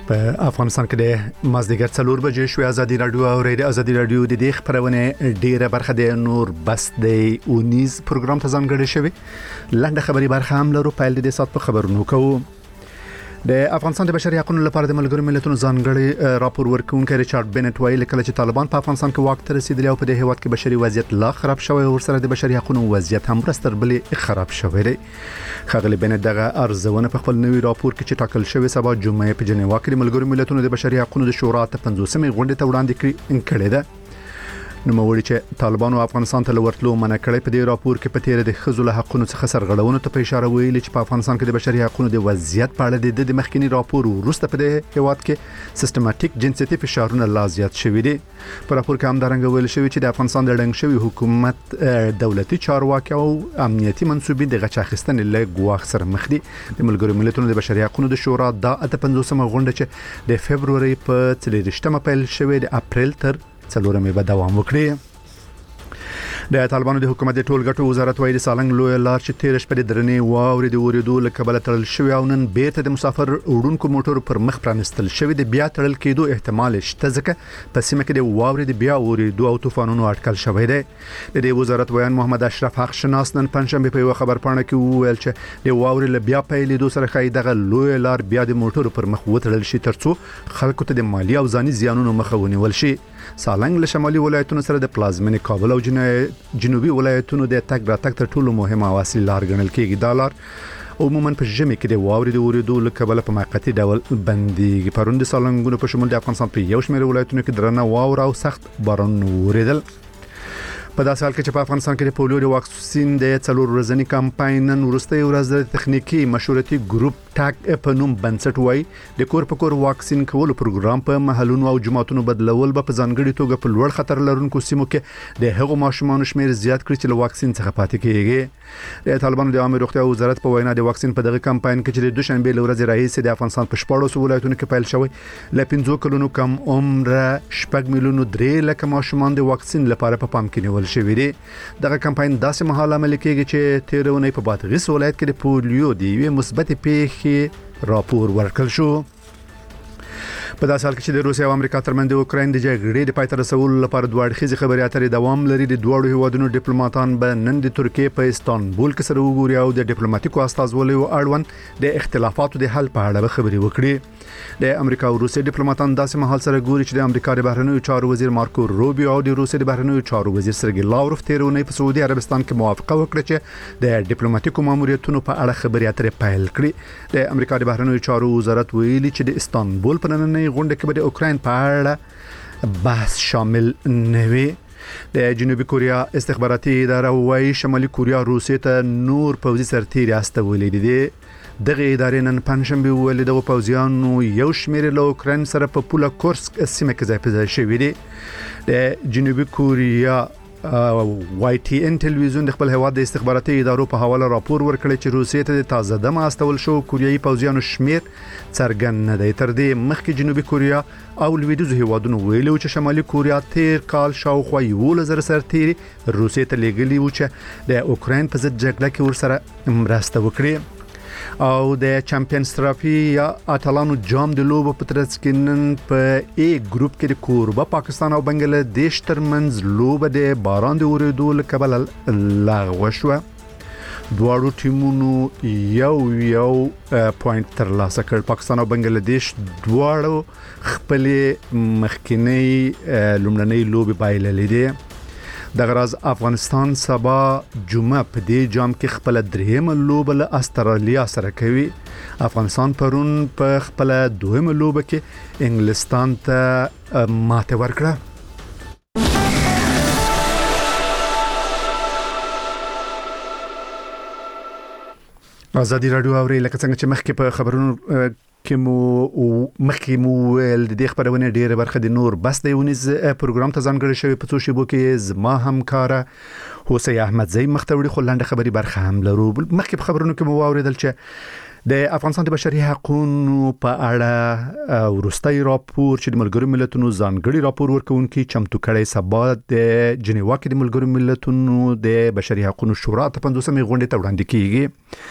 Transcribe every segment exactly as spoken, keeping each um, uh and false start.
په افغانستان کې د مازدیګر څلور بجې شوې ازادي رادیو او ریډیو ازادي رادیو د دې خبرونه ډیره برخه د نور بس د اونیز پروګرام ته ځانګړې شوی. لنډه خبري برخه هم لرو. پیل د سات په خبرونو کوو. د افغانستان د بشري حقوقو لپاره د ملګرو ملتونو ځانګړي راپور ورکونکي ریچارډ بینټ وایي کله چې طالبان په افغانستان کې واک ته رسیدلی او په دې هیواد کې بشري وضعیت لا خراب شوی او ورسره د بشري حقوقو وضعیت هم رستر بلې خراب شوی دی. خغلی بینټ دغه ارزونه په خپل نوي راپور کې چې ټاکل شوی سبا جمعې په جنیوا کې د ملګرو ملتونو د بشري حقوقو د شورا ته پنځوسمې غونډې ته وړاندې کړې ده. نو موري چې طالبانو افغانستان ته لورتلو منع کړی. په دې راپور کې په تیر د خزو له حقوقو څخه سرغړونو ته په اشاره ویلي چې په افغانستان کې د بشري حقوقو د وضعیت په اړه د مخکنی راپور وروسته په دې هیواد کې سیستماتیک جنسیتي فشارونه لا زیات شوي دي. په راپور کې هم درنګ ویل شوی چې د افغانستان د ړنګ شوی حکومت دولتي چارواکي او امنیتي منسوبین د غچ اخیستنې له ګواښ سره مخ دي. د ملګرو ملتونو د بشري حقوقو د شورا د اته پنځوسمه غونډه چې د فبرवरी په څلورشتمه پیل شوې د اپریل تر څلورمې به دوام وکړي. د طالبانو د حکومت د ټولګټو وزارت وایي د سالنګ لوی لار چې تیر شپه د درنې واورې د اوریدو لکبل تړل شوی او نن بیرته د مسافر وړونکو موټر پر مخ پرانستل شوی د بیا تړل کېدو احتمال شته ځکه په سیمه کې د واورې د بیا اوریدو او طوفانونو اټکل شوی دی. د دې وزارت وایي محمد اشرف حق شناس نن پنځشنبه په یو خبر پاڼه کې ویل چې د واورې له بیا پیلېدو سره خای دغه لوی لار بیا د موټر پر مخ وتړل شي ترڅو خلکو ته د مالی او ځاني زیانونو مخه ونیول شي. سالنګ له شمالي ولایتونو سره د پلازمینې کابل او جنوبي ولایتونو د تګ راتګ تر ټولو مهمه او اصلي لار ګڼل کېږي. دا لار عموما په ژمي کې د واورې د اوریدو لکبل په موقتی ډول بندي. پرون د سالنګونو په شمول د افغانستان په یو شمېر ولایتونو کې درنه واوره او سخت باران وریدل. په داسې حال کې چې په افغانستان کې د پولیو د واکسین د څلور ورځنی کمپاین نن وروستۍ ورځ د تخنیکی مشورتي ګروپ ټاک په نوم بنسټ وای د کور په کور واکسین کولو پروګرام په محلونو او جماعتونو بدلول به په ځانګړي توګه په لوړ خطر لرونکو سیمو کې د هغو ماشومان شمیر زیات کړي چې له واکسین څخه پاتې کیږي. د طالبانو د عامه روغتیا وزارت په وینا د واکسین په دغه کمپاین کې چې د دوشنبه لورځ رئیس د افغانستان په شپږ ولایتونو کې پیل شوی ل پنځه کلونو کم عمر شپږ میلیونو درې لک ماشومان د واکسین لپاره په پام کې نیول شوی دي. دغه کمپاین داسې مهال عمل کېږي چې تیرونه په بادغیس ولایت کې د پولیو د یوې مثبت پیښې راپور ورکړل شو. په داسې حال کې چې د روسیې او امریکا ترمنځ د اوکراین د جګړې د پای ته رسولو لپاره دوه اړخیزې خبرې اترې دوام لري. د دوه هیوادونو ډیپلوماټان به نن د ترکیې په استانبول کې سره وګوري او د ډیپلوماټیکو استازولیو اړوند د اختلافاتو د حل په اړه خبرې وکړي. د امریکا او روسیې ډیپلوماټان داسې مهال سره ګوري چې د امریکا د بهرنیو چارو وزیر مارکو روبیو او د روسیې د بهرنیو چارو وزیر سرګی لاوروف تیرونه په سعودي عربستان کې موافقه وکړه چې د ډیپلوماټیکو ماموریتونو په اړه خبرې اترې پیل کړي. د امریکا د بهرنیو چارو وزارت ویلي چې د استانبول په نننۍ غونډه کې به د اوکراین په اړه بحث شامل نه وي. د جنوبي کوریا استخباراتي اداره وايي شمالي کوریا روسیې ته نور پوځي سرتیري استولې دي. دغه ادارې نن پنځشنبه ویلي دغه پوځیانو یو شمېر له اوکراین سره په پولا کورسک سیمه کې ځای په ځای شوي دي. د جنوبي کوریا واي ټي ان ټلویزیون د خپل هواد د استخباراتي ادارو په حواله راپور ورکړی چې روسیې ته د تازه دمه استول شو کوریایي پوځیانو شمیر څرګند نه دی. تر دې مخکې جنوبي کوریا او لویدیځ هیوادونو ویلي چې شمالي کوریا تیر کال شاوخوا یو لزر سرتیري روسیې ته لیږلي و چې د اوکراین په ضد جګړه کې ورسره مرسته وکړي. او د چمپیونز ترافي یا اتلانو جام د لوبو په ترڅ کې نن په ای ګروپ کې د کوربه پاکستان او بنگلاديش ترمنځ لوبه د باران د اوریدو لکبل لغوه شو. دواړو ټیمونو یو یو پوینټ ترلاسه کړ. پاکستان او بنگلاديش دواړو خپل مخکینی لومړنۍ لوبې بایللې دي. دغه راز افغانستان سبا جمعه په دې جام کې خپل درېمه لوبه له استرالیا سره کوي. افغانستان پرون په خپل دویمه لوبه کې انګلستان ته ماته ورکړه. ازادي رادیو اوري لکه څنګه چې مخکې په خبرونو کې مو مخکې مو ول د خبرونه ډیره برخه د نور بس د یونیز پروګرام ته ځانګړی شوی په څو شیبو کې زما همکاره حسین احمدزی مختوری خلنده خبري برخه هم لرو. مخکې په خبرونو کې مو واوریدل چې د افغانستان د بشري حقوقو په اړه ورستۍ راپور چې د ملګرو ملتونو ځانګړي راپور ورکوونکي چمتو کړي سبا د جنیوا کې د ملګرو ملتونو د بشري حقوقو شورا ته پنځوسمې غونډې ته وړاندې کیږي.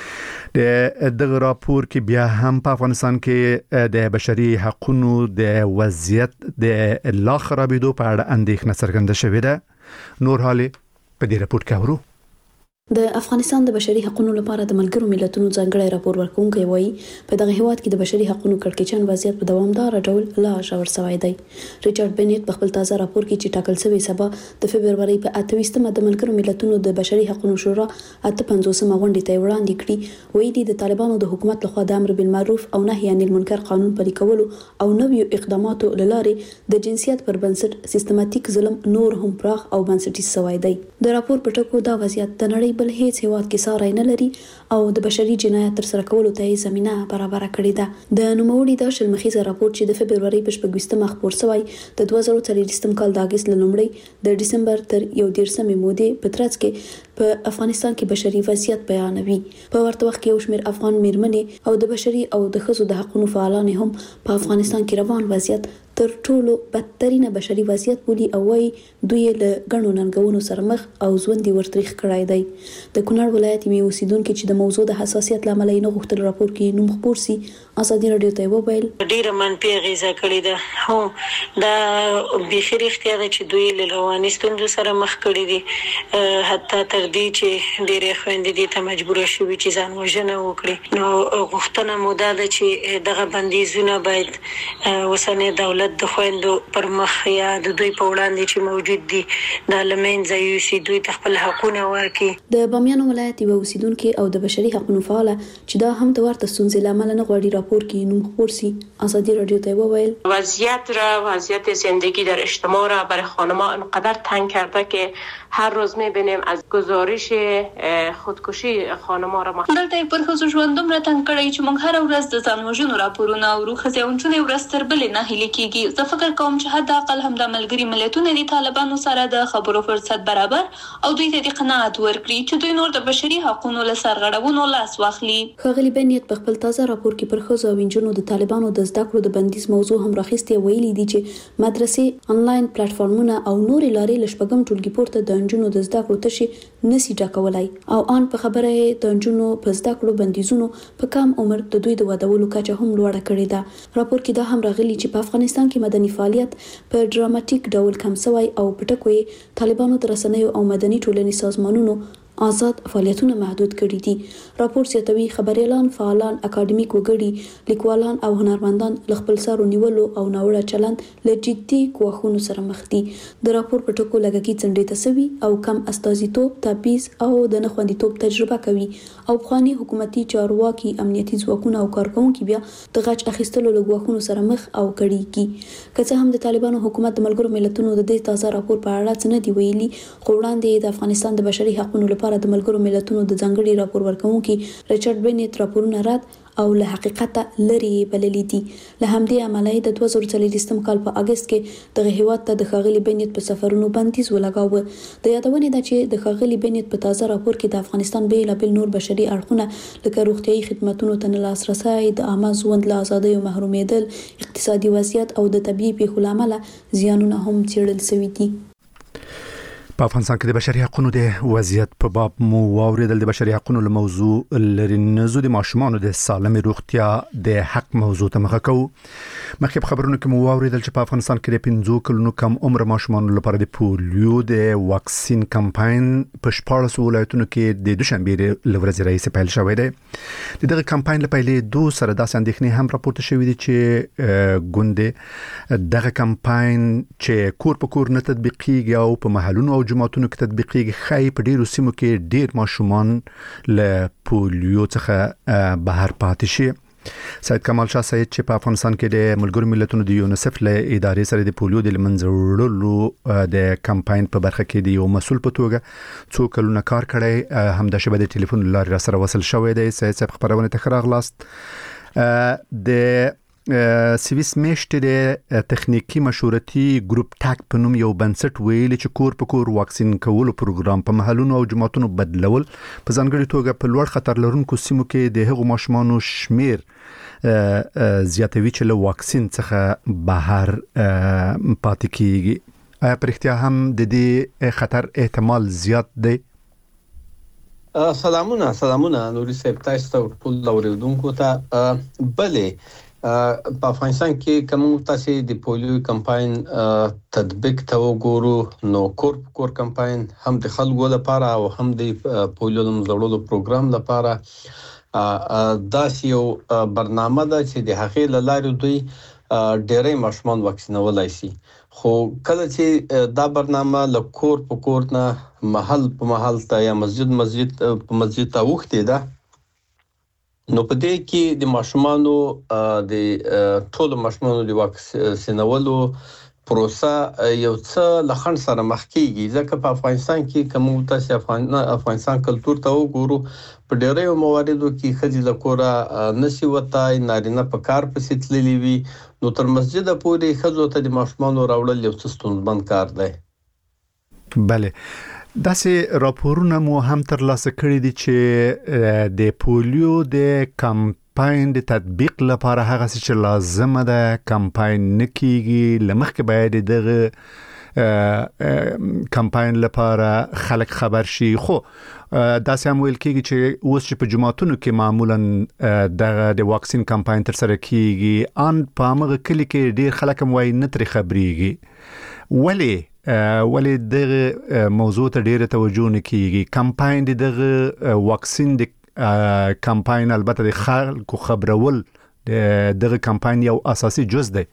د دغه راپور کې بیا هم په افغانستان کې د بشري حقوقو د وضعیت د لا خرابېدو په اړه اندېښنه څرګنده شوې ده. نور حالې په دې راپور کې اورو. د افغانستان د بشري حقوقو لپاره د ملګرو ملتونو ځانګړی راپور ورکوونکی وایي په دغه هیواد کې د بشري حقوقو کړکېچن وضعیت په دوامدار ډول لا ژور شوی دی. ریچارډ بنیټ په خپل تازه راپور کې چې ټاکل شوی سبا د فبرवरी په اته ویشتمه د ملګرو ملتونو د بشري حقوقو شورا اته پنځوسمه غونډه ته وړاندې کړي، وایي دي د طالبانو د حکومت لخوا د امر بالمعروف او نهي عن المنکر قانون پلي کولو او نویو اقداماتو لارې د جنسیت پر بنسټ سیستماتیک ظلم نور هم پراخ او بنسټیز شوی دی. د راپور په ټکو دا وضعیت د نړۍ بل هیڅ هیواد کې ساری نه لري او د بشري جنایت تر سره کولو ته زمينه برابر کړې ده. د نوموړي د شلمخیزه راپور چې د فبرवरी په شپږمه خبر شوی د دوه زره څلوېښتم کال د اگست لومړی د دسمبر تر یو دیرشمې مودې په ترڅ کې په افغانستان کې بشري وضعیت بیانوي. په ورته وخت کې یو شمېر افغان میرمنې او د بشري او د ښځو د حقوقو فعالان هم په افغانستان کې روان وضعیت تر ټولو بدترینه بشري وضعیت بولی او وايي دوی له غنو ننګونو سره مخ او ژوند ورتریخ کړای دی. د کونړ ولایت یو اوسیدونکو چې د موضوع د حساسیت لامل یې نه غوښتل راپور کې نوم خبر سي ازادي رادیو ته وویل ډیره منفي غیزه کړې ده. هو دا بخیر اختیار چې دوی له رواني ستونزو سره مخ کړي دي، حتی تر دې چې ډیره خويندې دي ته مجبور شوي چې ځان وژنه وکړي. نو غوښتنه مو ده چې دغه بندیزونه باید وسنه دولت د خويندو پر مخ یا د دوی په وړاندې چې موجود دي د لمنځه یوسي، دوی خپل حقونه ورکړي. د بامیان ولایت یو اوسیدونکو او د بشري حقوقو فعال چې دا هم د ورته ستونزې لامل نه غواړي راپور کې نوم خبر سي ازادي رادیو ته وویل وضعیت را وضعیت زندگی در اجتماع را برای خانم‌ها انقدر تنگ کرده که هر روز می‌بینیم از گزارش خودکشی خانم‌ها را دلته پر خصوص ژوندوم را تنگ کړی چې موږ هر ورځ د ځان وژنو راپورونه او روخه ځونچونه ورځ تر بلې نه هلي کیږي. زه فکر کوم چې حد اقل هم د ملګری ملتونو د طالبانو سره د خبرو فرصت برابر او دوی ته د قناعت ورکړي چې دوی نور د بشري حقوقو له سرغړونو لاس واخلي. ښاغلي بنیت په خپل تازه راپور کې پر ښځو او نجونو د طالبانو د زده کړو د بندیز موضوع هم راخیستې، ویلي دي چې مدرسې انلاین پلیټفارمونه او نورې لارې لشپږم ټولګي پورته د نجونو د زده کړو تشي نسی ډکولای او ان په خبره د نجونو په زده کړو بندیزونو په کم عمر د دوی د ودولو کچه هم لوړه کړې ده. راپور کې دا هم راغلي چې په افغانستان کې مدني فعالیت په ډراماتیک ډول کم شوی او پټکوي طالبانو تر رسنیو او مدني ټولنې سازمانونو آزاد فعالیتونه محدود کړي دي. راپور زیاتوي خبريالان، فعالان، اکاډمیک وګړي، لیکوالان او هنرمندان ل خپل سارو نیولو او ناوړه چلند له جدي کوښښونو سره مخ دي. د راپور په ټکو لګکی څنډې تسوي او کم استازیتوب، تبعیض او د نه خوندیتوب تجربه کوي او افغاني حکومتي چارواکي، امنیتي ځواکونه او کارکونکو بیا د غچ اخیستلو لګواخونو سره مخ او کړي. که څه هم د طالبانو حکومت د ملګرو ملتونو د دې تازه راپور په اړه څه نه دی ویلي، خو وړاندې د افغانستان د بشري حقوقو لپاره د ملګرو ملتونو د ځانګړي راپور ورکوونکي ریچارډ بنیت راپورونه رد او له حقیقت لري بللي دي. له همدې امله د دوه زره څلوېښتم کال په اگست کې دغه هیواد ته د ښاغلي بنیت په سفرونو بندیز ولګاوه. د یادونې ده چې د ښاغلي بنیت په تازه راپور کې د افغانستان بیلابل نور بشري اړخونه لکه روغتیايي خدماتونو ته نه لاسرسی، د عامه ژوند له ازادۍ محرومېدل، اقتصادي وضعیت او د طبيعي پیښو له امله زیانونه هم څېړل شوي دي. په افغانستان کې د بشري حقوقو د وضعیت په باب مو واوریدل. د بشري حقوقو له موضوع لري نزو د ماشومان د سالمې روغتیا د حق موضوع ته مخه کوو. مخکې په خبرونو کې مو واوریدل چې په افغانستان کې د پنځو کلونو کم عمر ماشومان لپاره د پولیو د واکسین کمپاین په شپاړس ولایتونو کې د دوشنبه لورځ رئیس پیل شوی دی. دغه کمپاین لپاره پیلې دوه سره داسې اندېښنې هم راپورته شوې دي چې ګوندې دغه کمپاین چې کور په کور نه تطبیقیږي او په محلونو او جماعتونو کې تطبیقیږي، خای په ډیرو سیمو کې ډیر ماشومان له پولیو څخه بهر پاتې شي. سید کمال شاه سید چې په افغانستان کې د ملګرو ملتونو د یونیسف له ادارې سره د پولیو د منځ وړلو د کمپاین په برخه کې د یو مسول په توګه څو کلونه کار کړی، هم د شبکې د ټلیفون لارې را سره وصل شوی دی. سید صاحب خبرونه ته راغلاست. د سویس میشت د تخنیکی مشورتي ګروپ ټاک په نوم یو بنسټ ویل چې کور په کور واکسین کولو پروګرام په محلونو او جماعتونو بدلول په ځانګړي توګه په لوړ خطر لرونکو سیمو کې د هغو ماشومانو شمیر زیاتوي چې له واکسین څخه بهر پاتې کیږي. آیا پر اختیار هم د دې خطر احتمال زیات دی؟ سلامونه سلامونه نوري صاحب تاسو ته ټول اوریدونکو ته بلې په افغانستان کې کوم تاسو د پولیو کمپاین تطبیق ته وګورو نو کور کور کمپاین هم د خلکو لپاره او هم د پولیو مزړولو پروګرام لپاره دا یو برنامه ده چې د هغې لارې دوی ډېرې ماشومان واکسینولای شي خو کله چې دا برنامه له کور په کور نه محل په محل ته یا مسجد مسجد په مسجد ته وخته ده نو په دې کې د ماشومانو د ټول ماشومانو د واکسینولو پروسه یو څه لخن سره مخ کیږي ځکه په افغانستان کې کوم تاسو افغانستان کلچر ته وګورو په ډېرو مواردو کې خځې له کوره نشي وتای نارینه په کار پسې تللی وي نو تر مسجد پورې خځو ته د ماشومانو راوړل یو څه ستونزمن کار دی. بله داسې راپورونه مو هم ترلاسه کړي دي چې د پولیو د کمپاین د تطبیق لپاره هغه څه چې لازمه ده کمپاین نکېږي لمخکې باید دغه کمپاین لپاره خلک خبر شي خو داسې هم ویل کېږي چې اوس چې په جماعتونو کې معمولا دغه د واکسین کمپاین تر سره کېږي ان په هغه کلی کې ډېر خلک هم وایي نه ترې خبرېږي ولې ولې دغه موضوع ته ډیره توجه نه کیږي کمپاین دغه واکسین د کمپاین البته د خلکو خبرول دغه کمپاین یو اساسي جز دی.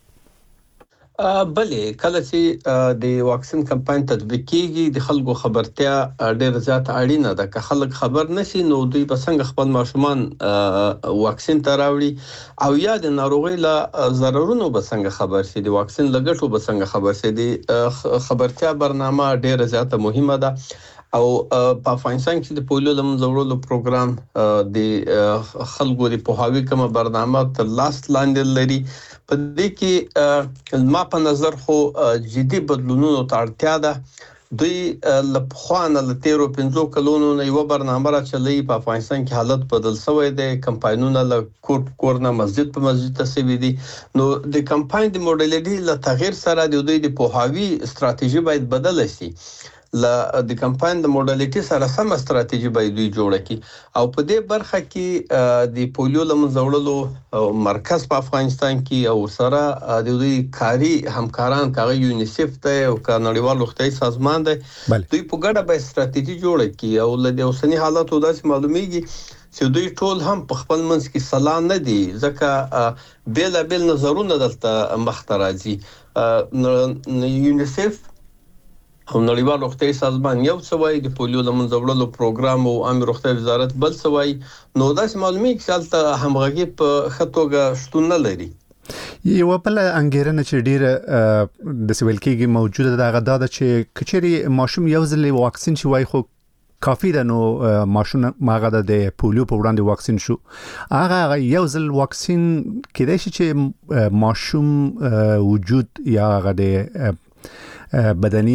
بلې کله چې د واکسین کمپاین تطبیق کیږي د خلکو خبرتیا ډېر زیات اړینه ده که خلک خبر نشي نو دوی به څنګه خپل ماشومان واکسین ته راوړي او یا د ناروغۍ له ضررونو به څنګه خبر شي د واکسین لګټو به څنګه خبر شي د خبرتیا برنامه ډېر زیات مهمه ده او په افغانستان کې د پولیو د مزړولو پروګرام د خلکو د پوهاوی کومه برنامه تر لاس لاندې لري په دې کې ما په نظر خو جدي بدلونونو ته اړتیا ده دوی لپخوانه ل تیرو پنځو کلونو نه یو برنامه را چلی په افغانستان کې حالت بدل شوی دی کمپاینونه ل کور کورنه مسجد په مسجد ته سوي دي نو د کمپاین د موډلټي ل تغیر سره د دوی د پوهاوی ستراتیژي باید بدل شي ل د کمپاین د موډلټي سره سم ستراتیژي باید دوی جوړ کړي او په دې برخه کې د پولیو لمنځوړلو مرکز په افغانستان کې او سره د دوی کاری همکاران کاغه یونیسف ته او نړیوال روغتیايي سازمان دی دوی په ګډه به ستراتیژي جوړ کړي او له اوسنی حالاتو داسې معلومیږي چې دوی ټول هم په خپل منځ کې سلا نه دي ځکه بیل بیل نظرونه دلته مخ ته راځي یونیسف او نړیوال روغتیايي سازمان یو څه وایي د پولیو د منځوړلو پروګرام او عامه روغتیا وزارت بل څه وایي نو داسې معلومیږي چې هلته همغږي په ښه توګه شتون نه لري. یو بل انګیرنه چې ډیره د سویل کېږي موجوده ده هغه دا ده چې کچري ماشوم یو ځل واکسین شي وای خو کافی ده نو ماشوم ماغه د پولیو په وړاندې واکسین شو هغه یو ځل واکسین کېدای شي چې ماشوم وجود یا هغه د بدني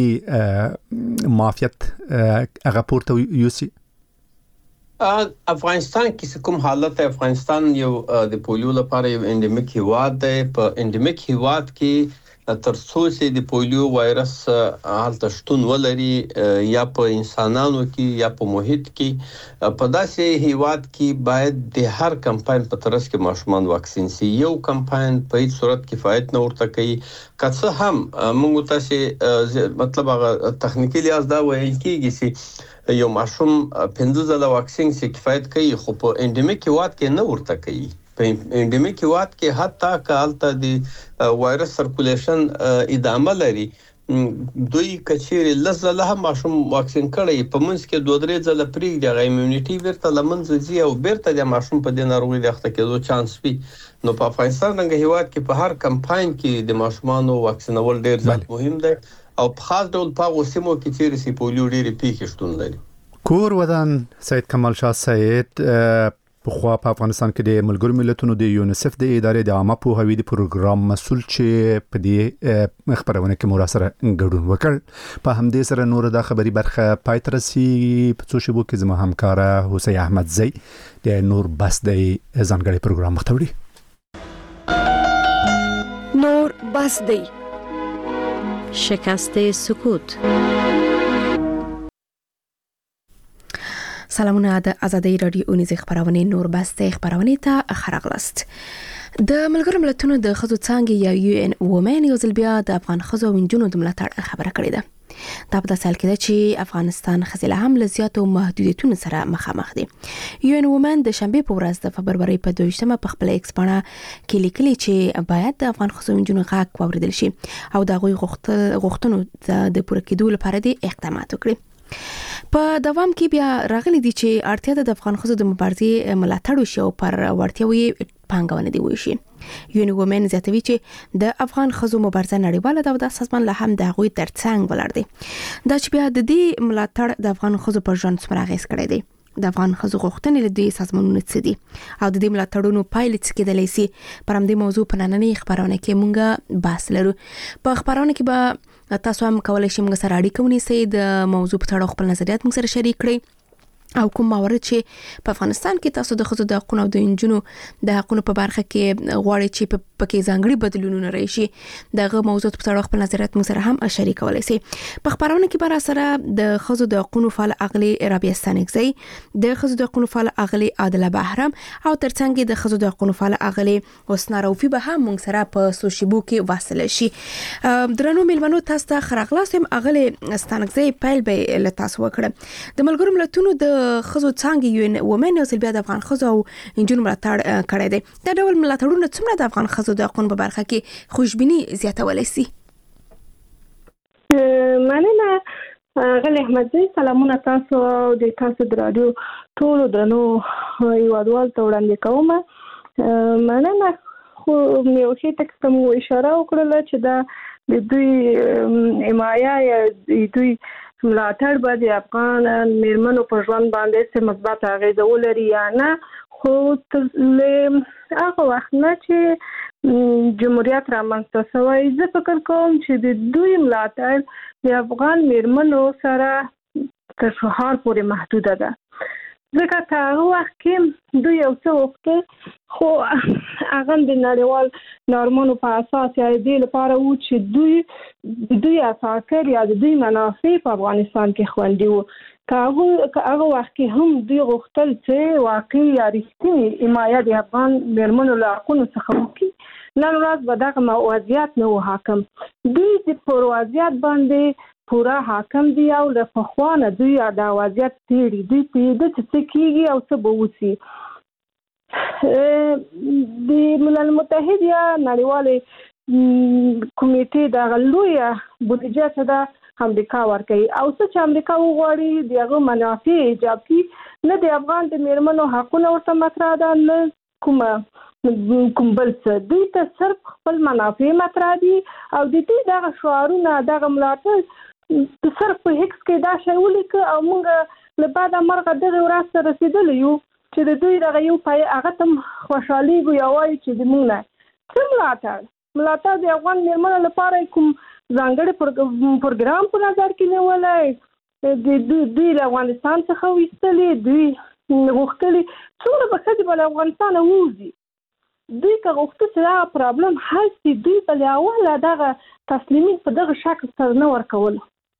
معافیت هغه پورته یوسي افغانستان کې کوم حالت افغانستان یو د پولیو لپاره یو انډیمیک هیواد دی په انډیمیک هیواد کې تر څو چې د پولیو وایرس حالت شتون ولري یا په انسانانو کې یا په محیط کې په داسې هیواد کې باید د هر کمپاین په ترڅ کې ماشومان واکسین شي یو کمپاین په هیڅ صورت کفایت نه ورته کوي که هم موږ تاسو مطلب هغه تخنیکی لحاظ دا وایي کېږي چې یو ماشوم پنځه ځله واکسین شي کفایت کوي خو په انډیمیک هیواد کې نه ورته کوي په انډیمیک هیواد کې حتی کالته د وایرس سرکولیشن ادامه لري دوی کچېری لزله هم ماشوم واکسین کړي په منځ کې دوه درې ځله پریږدي هغه ایمونټي ورته لمنځ ځي او بیرته د ماشوم په دې ناروغي د اخته کېدو چانس وي نو په افغانستان رنګ هیواد کې په هر کمپاین کې د ماشومانو واکسینول ډېر زیات مهم دی او په خاص ډول په اوسمو کې چې سی پولیو ډېری پیښې شتون لري. کور ودان سید کمال شاه سید په خوا په افغانستان کې د ملګرو ملتونو د یونیسف د ادارې د عامه پوهاوی د پروګرام مسول چې په دې خبرونه کې مراسره ګډون وکړ په همدې سره نور د خبري برخه پای تر رسي په څو شبو کې زموږ همکار حسین احمد زئی د نور بس د ځانګړي پروګرام مختوري نور بس دی شکست سکوت. سلامونه د ازادي رادیو اونیز خبرونه نور بسته خبرونه ته خرغلست. د ملګرو ملتونو د خزو څانګې یا یو ان وومن یو ځل بیا د افغان خزو وینجونو د ملاتړ خبره کړې ده. دا په داسې حال کې ده چې افغانستان خزله هم له زیاتو محدودیتونو سره مخامخ دي. یو ان وومن د شنبه په ورځ د فبروري په دویشتمه په خپل ایکس باندې کې لیکلي چې باید د افغان خزو وینجونو غږ واوریدل شي او د غوي غوښتنو د پوره کېدو لپاره د اقدامات وکړي. په دوام کې بیا راغلي دي چې اړتیا د افغان خزو د مبارزې ملاتړ وشي او پر وړتیاوي پانګونه دی وشي. یو وومن زیاتوي چې د افغان خزو مبارزه نړیواله ده او د سازمان له هم د غوي ترڅنګ ولر دي. دا چې بیا د دې ملاتړ د افغان خزو پر ژوند څومره غیس کړی دی. د افغان خزو غوښتنې له دې سازمانونو څخه دي او د دې ملاتړونو پایلې څه کېدلی سي. پر همدې موضوع په نننۍ خبرونه کې مونږه بحث لرو. په خبرونه کې به تاسو هم کولای شئ موږ سره اړیکه ونیسئ، د موضوع په اړه خپل نظریات موږ سره شریک کړئ او کوم موارد چې په افغانستان کې تاسو د خزو د حقوقو او د انجونو د حقوقو په برخه کې غواړئ چې په پکې ځانګړي بدلونونه راشي، دغه موضوع په اړه خپل نظریات موږ سره هم شریک کولای شئ. په خبرونه کې بر سره د خزو د حقوقو فعال اغلی رابعه ستانکزی، د خزو د حقوقو فعال اغلی عادله بهرام او ترڅنګ د خزو د حقوقو فعال اغلی حسنا روفي به هم موږ سره په سوشيبو کې واصل شي. درنو ملمنو تاسو ته خراغلاسم اغلی ستانکزی پیل به له تاسو وکړه. د ملګرو ملتونو د خزو څنګه یو ان وومن او بیا د افغان خزو او انجونو ملاتړ کړی دی. دا ډول ملاتړونه څومره د افغان خزو د حقوقو په برخه کې خوشبینی زیاتولی سي؟ مننه غلی احمدزی، سلامونه تاسو او د تاسو د رادیو ټولو درنو هیوادوالو ته وړاندې کوم. مننه. خو یو شی ته کوم اشاره وکړله چې دا د دوی حمایه یا دوی ملاتړ به د افغان میرمنو په ژوند باندې څه مثبت اغیزه ولري یا نه. خو تر هغه وخت نه چې جمهوریت رامنځته شوی، زه فکر کوم چې د دوی ملاتړ د افغان میرمنو سره تر سهار پورې محدوده ده. ځکه که هغه وخت کې دوی یو څه وکړي خو هغه د نړیوال نورمونو په اساس یا دې لپاره و چې دوی دوی اساسر یا دوی منافع په افغانستان کې خوندي وو. که هغه وخت کې هم دوی غوښتل چې واقعي یا رښتینې حمایه د افغان میرمنو له حقونو څخه وکړي، نن ورځ به دغه وضعیت نه و حاکم. دوی پر وضعیت باندې پورا حاکم دی او له پخوانه دوی دا وضعیت تیری دوی پیدا چې کیږي او څه به وسی. د ملل متحد یا نړیوالې کمیټې د لویه بودیجه څخه د امریکا ورکوي او څه چې امریکا وغواړي دغه منافع ایجابي نه د افغان د میرمنو حقونه ورته مطرح ده نه کومه کوم بل څه. دوی ته صرف خپل منافع مطرح دي او د دې دغه شعارونه دغه ملاتړ د صرف په هکس کې دا شی ولیکه او موږ له بعد مرغه دغه ورځ ته رسیدلی یو چې د دوی دغه یو پای هغه تم خوشحالېږو یا وایي چې د موږ نه څه ملاتړ ملاتړ د افغان میرمنو لپاره کوم ځانګړی پروګرام په نظر کې نیولی، د دوی له افغانستان څخه ویستلي، دوی غوښتلي څومره به ښځې به له افغانستانه ووځي. دوی که غوښته چې دغه پرابلم حل شي، دوی به له اوله دغه تسلیمي په دغه شکل سره نه ورکول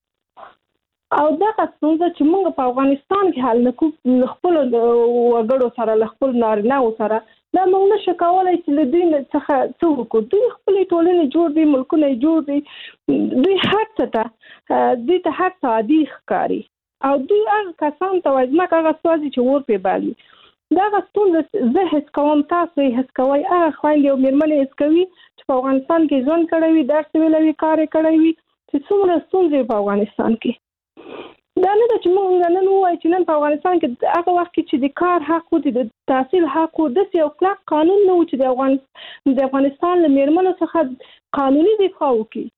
او دغه ستونزه چې موږ په افغانستان کې حل نکړو له خپلو وګړو سره له خپلو نارینه‌و سره، دا موږ نشو کولی چې له دوی څخه څه وکړو. دوی خپلې ټولنې جوړ دي، ملکونه یې جوړ دي، دوی هر څه ته دوی ته هر څه عادي ښکاري او دوی هغه کسان ته وایي ځمکه هغه سوځي چې اور پرې بالي. دغه ستونزه زه حس کوم، تاسو یې حس کوئ، هغه خویندې او میرمنې حس کوي چې په افغانستان کې ژوند کړی وي، درس ویلی وي، کار یې کړی وي چې څومره ستونزې په افغانستان کې. دا نه ده چې موږ نن ووایو چې نن په افغانستان کې هغه وخت کې چې د کار حق و، د تحصیل حق و، داسې یو کلک قانون نه و چې د افغان د افغانستان له میرمنو څخه قانوني دفاع وکړي.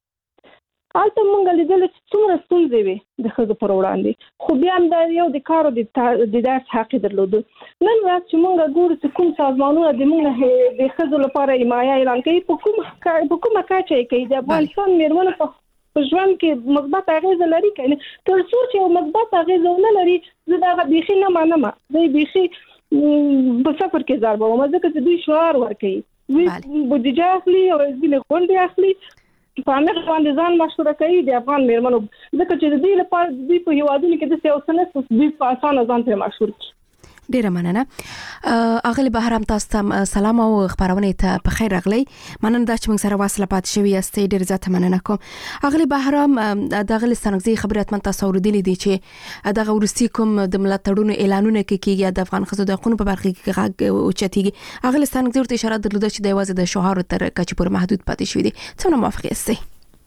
هلته موږ لیدل چې څومره ستونزې وي د ښځو پر وړاندې، خو بیا هم دا یو د کار او د درس حق یې درلوده. نن ورځ چې موږ ګورو چې کوم سازمانونه د موږ د ښځو لپاره حمایه اعلان کوي، په کومه کچه یې کوي، د افغانستان میرمنو په په ژوند کې مثبت اغیزه لري کنه. تر څو چې یو مثبت اغیزه ونه لري زه دا بیخي نه منم، زه بیخي په سفر کې ضربه وم، ځکه چې دوی شعار ورکوي، دوی بودیجه اخلي او دوی غونډې اخلي په هغه باندې ځان مشهور کوي د افغان میرمنو ځکه چې د دې لپاره د په یوادونو کې د سیاست د په اسانه ځان ته مشهور کی. ډیره مننه. اغلی بهرام تاسو ته سلام او خبرونه ته په خیر راغلی. مننه دا چې موږ سره واصله پات شوی یاستئ. ډیر زیاته مننه کوم. اغلی بهرام د غلی ستنګزي خبرات من تاسو اوریدلې دي چې د غورسي کوم د ملاتړونو اعلانونه کیږي د افغان خزو د حقوقو په برخه کې غږ او چتیږي. اغلی ستنګزي ورته اشاره درلوده چې د یوازې د شوهر تر کچې پورې محدود پاتې شوی دي. څنګه موافق یاستئ؟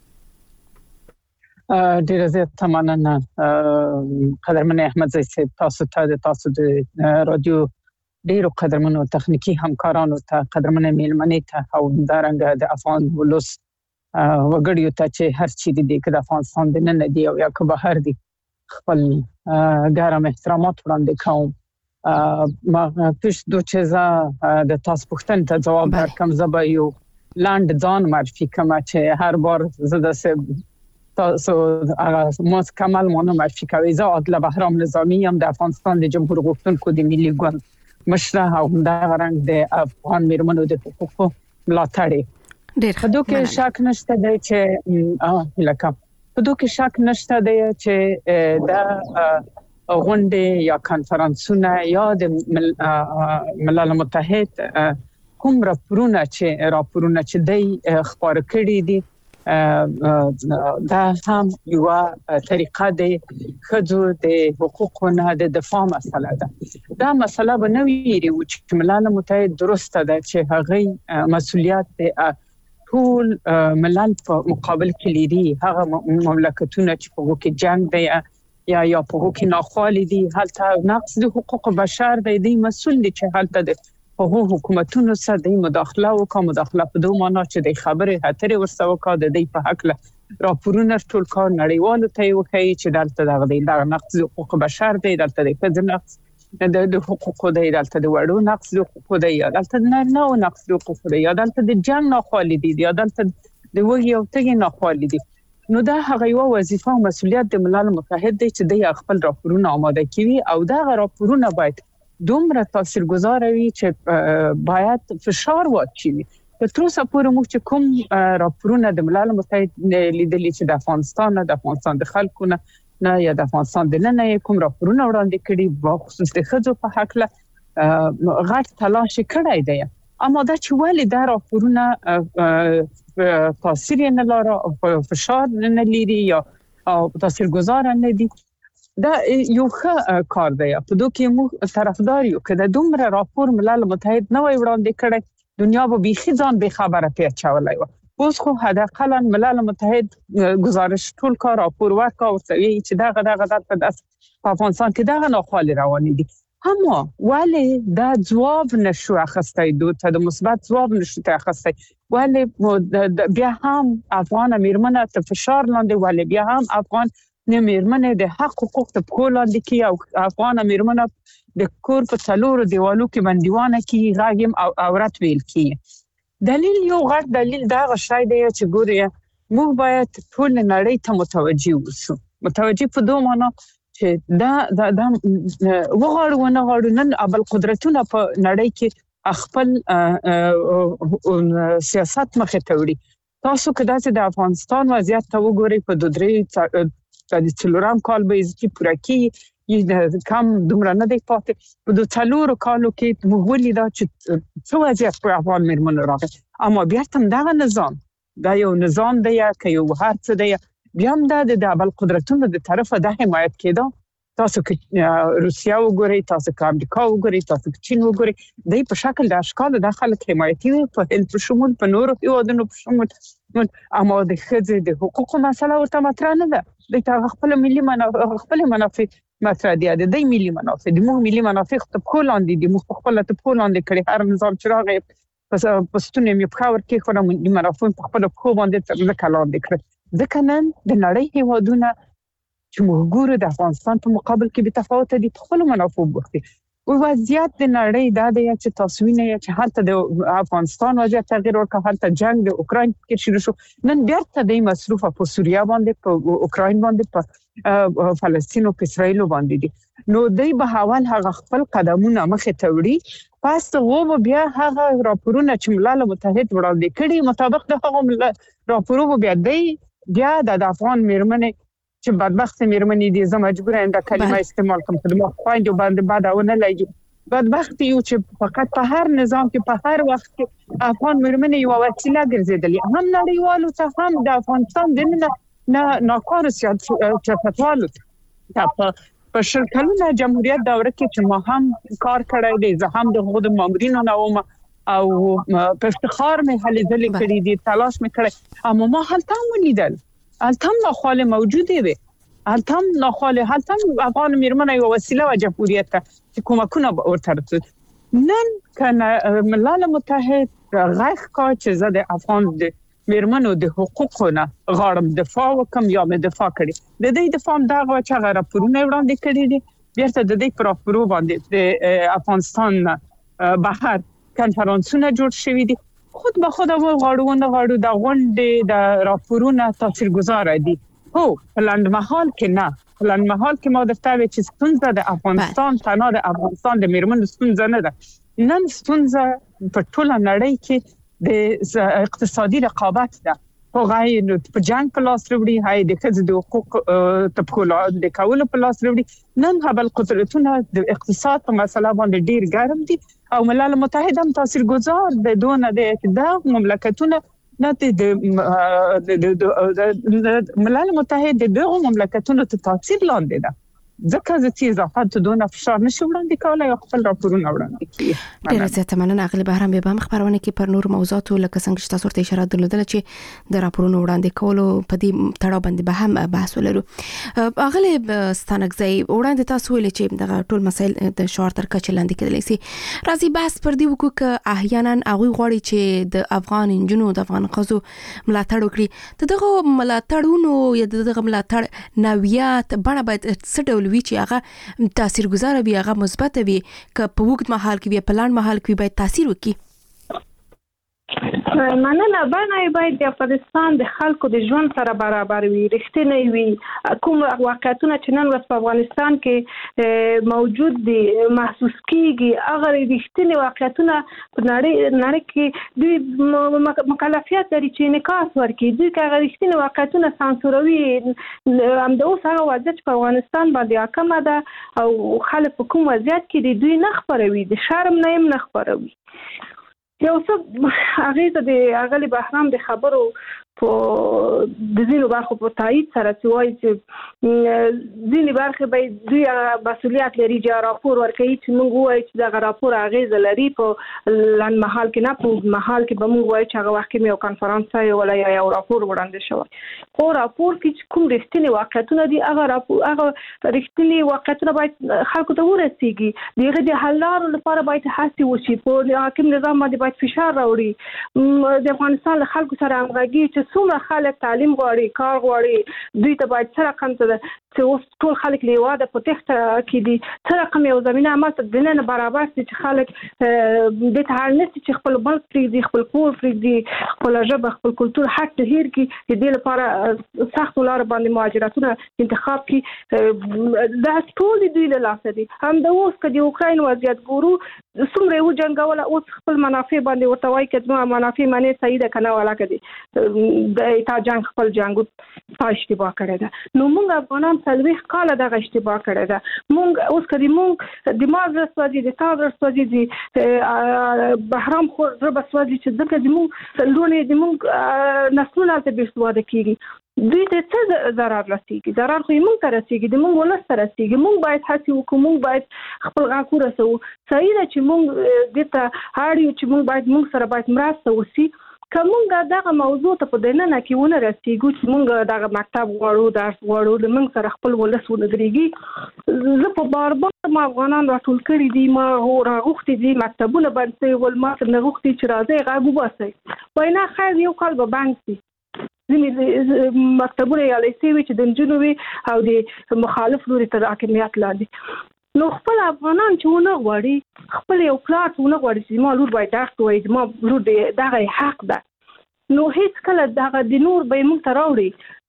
ډیر زیاته مننه قدرمن احمد زئی صاحب، تاسو ته د تاسو د رادیو ډیرو قدرمنو تخنیکی همکارانو ته، قدرمن میلمنې ته او دارنګ د افغان ولس وګړیو ته چې هر چی دي د افغانستان د نن دی او یا که بهر دي خپل ګرم احترامات وړاندې کوم. ما پیش دو چیزا د تاسو پوښتنې ته جواب ورکوم. زه به یو لاند ځان معرفي کوم چې هر بار زه د تاسو هغه موس کمال مونږ معرفي کوي. زه عادل بهرام نظامی هم د افغانستان د جمهور غوښتونکو د ملي ګوند مشره او د غرنګ د افغان میرمنو د حقوقو ملاتړي. ډیر په دوه کې شک نشته دی چې اه لکه په دوه کې شک نشته دی چې د غونډې یا کانفرنسونه یا د ملل متحد کوم راپورونه چې راپورونه چې د خبر کړي دي دا هم یو طریقه د خځو د حقوقو نه د دفاع مسله ده. دا مسله به نو ویری چې ملل متحد درسته ده چې هغه مسؤلیت د ټول ملل په مقابل کې لري. هغه مملکتونه چې په وګه جنگ دی یا یا په وګه ناخوالي دي، هلته نقض د حقوق بشر دی، د مسؤل دي چې هلته د هغه حکومتونو سره د مداخله وکړه. مداخله په دوه معنا چې د خبرې هترې ورسره وکړه، د دې په حق له راپورونه ټول کار نړیوالو ته وکړي چې دلته دغه د نقض حقوق بشر دی، دلته د فزر نقض د حقوقو دی، دلته د وړو نقض حقوق دی، دلته نه نه نقض حقوق دی، دلته د جنگ ناخوالي دي، دلته د وګي او تګي ناخوالي دي. نو دا هغه یو وظیفه او مسؤلیت د ملل متحد دی چې د خپل راپورونه آماده کوي او دا راپورونه باید دومره تاثیرگذار وي چې باید فشار واچوي. په تر اوسه پورې موږ چې کوم راپورونه د ملل متحد لیدلي چې د افغانستان د افغانستان د خلکو نه یا د افغانستان د نن کوم راپورونه وړاندې کړي په خصوص د خځو په حق له غټ تلاش کړی دی، اما دا چې ولې دا راپورونه تاثیر نه لري، فشار نه لري یا تاثیرگذار نه دي، دا یو ښه کار دی. په دوه کې موږ طرفدار یو کله دومره راپور ملل متحد نه وي وړاندې کړی، دنیا به بيخي ځان به خبره پیچولای و. اوس خو حداقل ملل متحد گزارش ټول کار راپور ورکا او چې دغه دغه د افغانستان کې دغه ناخوالي روانې دي، اما ولی دا جواب نشو اخستای، دوه ته د مثبت جواب نشو اخستای، ولی بیا هم افغان میرمنه ته فشار لاندې، ولی بیا هم افغان نه میرمنه د حق حقوق ته کولاندې کی او افغان میرمنه د کور په څلورو دیوالو کې بندیوانه کی راګم او عورت ویل کی. دلیل یو غټ دلیل دا غشای دی چې ګوري موږ باید ټول نړۍ ته متوجي اوسو. متوجي په دوه معنا چې دا دا وغواړو نه غواړو نن ابل قدرتونه په نړۍ کې خپل سیاست مخې ته وړي. تاسو کدا چې د افغانستان وضعیت ته وګورئ په دوه درې د څلورم کال به چې پوره کی کم دومره نه دی پاتې، په دوه څلورو کالو کې موږ ولیدا چې څه وضعیت په افغان میرمنو راغی، اما بیا هم دغه نظام دا یو نظام دی که یو هر څه دی، بیا هم د ابل قدرتونو د طرفه د حمایت کېده. تاسو کې روسیا وګورئ، تاسو کې امریکا وګورئ، تاسو کې چین وګورئ، د په شکل د اشکال د خلک حمایتي په هند په شمول په نورو هیوادونو په شمول، اما د ښځې د حقوقو مسله ورته مطرح نه ده. د خپل ملي منافع خپل منافع مطرح دي، د دې ملي منافع د موږ ملي منافع ته کولاندې دي، موږ خپل ته کولاندې کړي. هر نظام چې راغی پس پستونه مې په خاور کې خو د منافع په خپل خو باندې تر کلاندې کړ. ځکه نن د نړۍ هیوادونه چې موږ ګورو د افغانستان په مقابل کې به تفاوت دي، خپل منافع بوختي. او وضعیت د نړۍ دا دی چې تاسو وینئ چې هلته د افغانستان وضعیت تغییر وکړ، هلته جنگ د اوکراین کې شروع شو، نن بیرته د مصروفه په سوریه باندې، په اوکراین باندې، په فلسطین او په اسرائیل باندې دي. نو دوی به حوال هغه خپل قدمونه مخې ته وړي، پس هغه بیا هغه راپورونه چې ملل متحد وړاندې کړي مطابق د هغه راپورونو بیا دی بیا د افغان میرمنې چې بدبخت میرمنې دي زه مجبور یم د کلمه استعمال کوم په خويندو باندې بعدونه لګي بدبخت یو چې فقط په هر نظام کې په هر وخت کې افغان میرمنې یو وسیله ګرځیدلې هم نړیوالو ته هم د افغانستان د نه ناکاره سیاستوالو ته په شرکتونو جمهوریت دوره کې چې ما هم کار کړی دی زه هم د خود مامورینو نه وم او په افتخار مې هلې ځلې کړې دي تلاش مې کړی اما ما هلته ولیدل هلته ناخواله موجوده وي هلته ناخواله هلته افغان میرمنې یو وسیله و جمهوریت ته چې کومکونه ورته رسول نن کنه ملل متحد غیخ کا چې زه د افغان د میرمنو د حقوقونو غاړم دفاع وکم یا مې دفاع کړي د دې دفاع دغه چې هغه راپورونه وړاندې کړي دي بیرته د دې راپورو باندې د افغانستان بهر کنفرانسونه جوړ شوي دي خود به خود غاړونه غاړو د غونډې د راپورونه تاثیرګذار دي هو بلند محل کې نه بلند محل کې ما درته وی چې ستونزه د افغانستان تنها د افغانستان د میرمنو ستونزه نه ده نن ستونزه په ټوله نړۍ کې د اقتصادي رقابت ده هغه په جنگ په لاس وروړي هاي د خځو د حقوق تبکول د کولو په لاس وروړي نن هبل قدرتونه د اقتصاد په مسله باندې ډیر ګرم دي او ملل متحد هم تاثیرګذار د دونه د مملکتونو نه د ملل متحد دغه مملکتونو ته تاثیر لاندې ده ځکه چې اضافات دونه فشار نشو وړاندې کولای او خپل راپورونه وړاندې کړي ډیره زیاته مننه اغلی بهرام به خبرونه کې پر نور موضوعاتو لکه څنګه چې تاسو ته اشاره درلودل چې د راپورونو وړاندې کولو په دې تړاو باندې به هم بحث ولرو اغلی ستانکزی وړاندې تاسو ویل چې دغه ټول مسایل د شعار تر کچې لاندې کېدلی سي راځي بحث پر دې وکړو ک احیانا هغه غواړي چې د افغان انجونو د افغان خزو ملاتړ وکړي دغه ملاتړونو یا دغه ملاتړ نویات بڼه باید څه ډول وی چې هغه تاثیرګذار وي هغه مثبت وي ک په وګت مهال کې وي په لاند مهال کې باید تاثیر وکړي مننه باندې باید د افغانستان د خلکو د ژوند سره برابر وي رښتینی وي کوم واقعیتونه چې نن ورځ په افغانستان کې موجود دي محسوس کیږي هغه رښتینی واقعیتونه په نړۍ نړۍ کې دوی مکلفیت لري چې انعکاس ورکړي دوی هغه رښتینی واقعیتونه سانسوروي هم د اوس هغه وضعیت په افغانستان باندې حاکم ده او خلک په کوم وضعیت کې دي دوی نه خبروي د شرم نه هم نه خبروي یو څه هغه د اغلی بهرام د خبرو په د زینو برخو په تایید سره چې وایي چې ځینې برخې به دوی مسؤلیت لري چې راپور ورکوي چې موږ وایو چې دغه راپور اغیزه لري په لنډ مهال کې نه په مهال کې به موږ وایو چې هغه وخت کې یو کنفرانس وي ولا یو راپور وړاندې شوی خو راپور کې کوم رښتینی واقعیتونه دي هغه راپور هغه رښتینی واقعیتونه باید خلکو ته ورسیږي دغه د حل لارو لپاره باید هڅې وشي په حاکم نظام باندې باید فشار راوړي د افغانستان له خلکو سره همغږي چې څومره خلک تعلیم غواړي کار غواړي دوی ته باید څه رقم ته چې اوس ټول خلک لیواده په تخته کې دي څه رقم یو زمينه عمل ته د نه برابر شي چې خلک د ته حال نشي چې خپل بل پریږدي خپل کور پریږدي خپل ژبه خپل کلتور حق ته هیر کې د دې لپاره سخت لار باندې مهاجرتونه انتخاب کې دا ټول دوی له لاسه دي هم د اوس کې د اوکراین وضعیت ګورو څومره یو جنگاوله اوس خپل منافع باندې ورته وایي چې منافع معنی صحیح ده کنه ولا کړي د تا جنگ خپل جنگو اشتباه کړی ده نو موږ افغانان څلويخ کاله دغه اشتباه کړی ده موږ اوس کړي موږ دماغ رسوځي د تاج رسوځي د بهرام خو رب رسوځي چې دغه د موږ لونه د موږ نسلونه ته بیسواده کیږي دوی ته څه ضرر رسیږي ضرر خو موږ ته رسیږي د موږ ولس ته رسیږي موږ باید هڅه وکړو موږ باید خپل غاکو رسو صحیح ده چې موږ دته هاړیو چې موږ باید موږ سره باید مرسته وسی کومه دغه موضوع ته په دننه کې ونه رسیږو چې موږ دغه مکتب غواړو درس غواړو د موږ سره خپل ولس ودرېږي زه په بار بار ما افغانان راټول کړي دي ما راغوښتي دي مکتبونه باندې ول ما څنګه غوښتي چې راځي غاګو باسي وینا خیر یو کال به بانک سي زمي مکتبونه یا لیسې وي چې د جنوبي او د مخالف لوري تر حاکمیت لاندې نو خپل افغانان چې ونه غواړي خپل یو پلاټ ونه غواړي چې ما لور باید درس وایي ما لور دغه حق ده نو هیڅ کله دغه د نور به موږ ته راوړي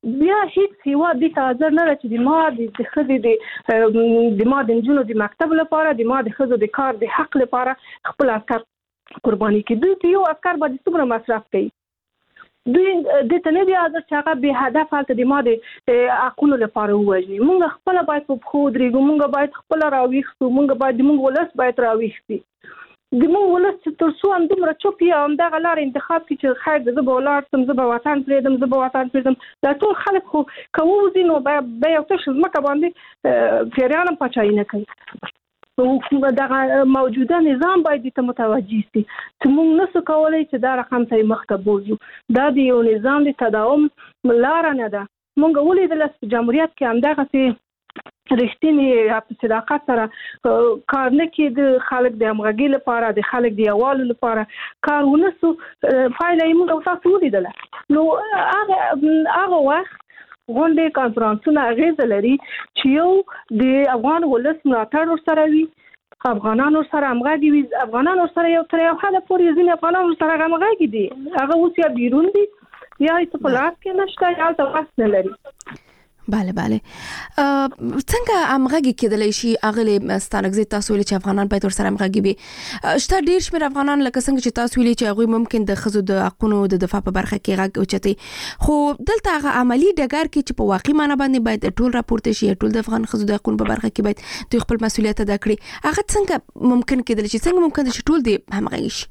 بیا هیڅ یو د تاجر نه چې د ما د خزې د د ما د جنونو د مکتب لپاره د ما د خزو د کار د حق لپاره خپل عسكر قرباني کوي. دوی یو عسكر باندې څومره مصرف کوي. دوی د تنبي حاضر چې هغه به هدف حالت د ما د حقونو لپاره ووجني. موږ خپل باید په خو درېږو، موږ باید خپل راويښو، موږ باید موږ ولس باید راويښ د موږ ولس تر څو هم دومره چوپ یا هم دغه لار انتخاب کړي چې خیر د زه به ولاړ سم، زه به وطن پرېږدم، زه به وطن پرېږدم. دا ټول خلک خو که ووځي نو به یو تش ځمکه باندې پیریان هم پاچاهي نه کوي. دغه موجوده نظام باید ته متوجه سي چې موږ نسو کولای چې دا رقم ته مخته بوزو. دا د یو نظام د تداوم لار نه ده. موږ ولیدل چې جمهوریت کې هم دغه سي رښتینی په صداقت سره کار نه کېد، خلک د همغږي لپاره، د خلک د یووالي لپاره کار ونسو. پایله یې موږ تاسو ولیدل. نو هغه هغه وخت غونډې کانفرنسونه اغیزه لري چې یو د افغان ولس ملاتړ ورسره وي، افغانان ورسره همغږي وي. افغانان ورسره یو تر یو حده پورې ځینې افغانان ورسره همغږي دي، هغه اوس یا بیرون دي یا یې په لاس کې نشته یا هلته وخت نه لري. بله بله څنګه همغږي کېدلی شي؟ اغلې ستانکزي تاسو ویلي چې افغانان باید ورسره همغږي وي. شته ډېر شمېر افغانان لکه څنګه چې تاسو ویلي چې هغوی ممکن د ښځو د حقونو د دفاع په برخه کې غږ اوچتي، خو دلته هغه عملي ډګر کې چې په واقعي معنا باندې باید ټول راپورته شي، ټول د افغان ښځو د حقونو په برخه کې باید دوی خپل مسؤلیت ادا کړي، هغه څنګه ممکن کېدلی شي؟ څنګه ممکن شي ټول دې همغږي شي؟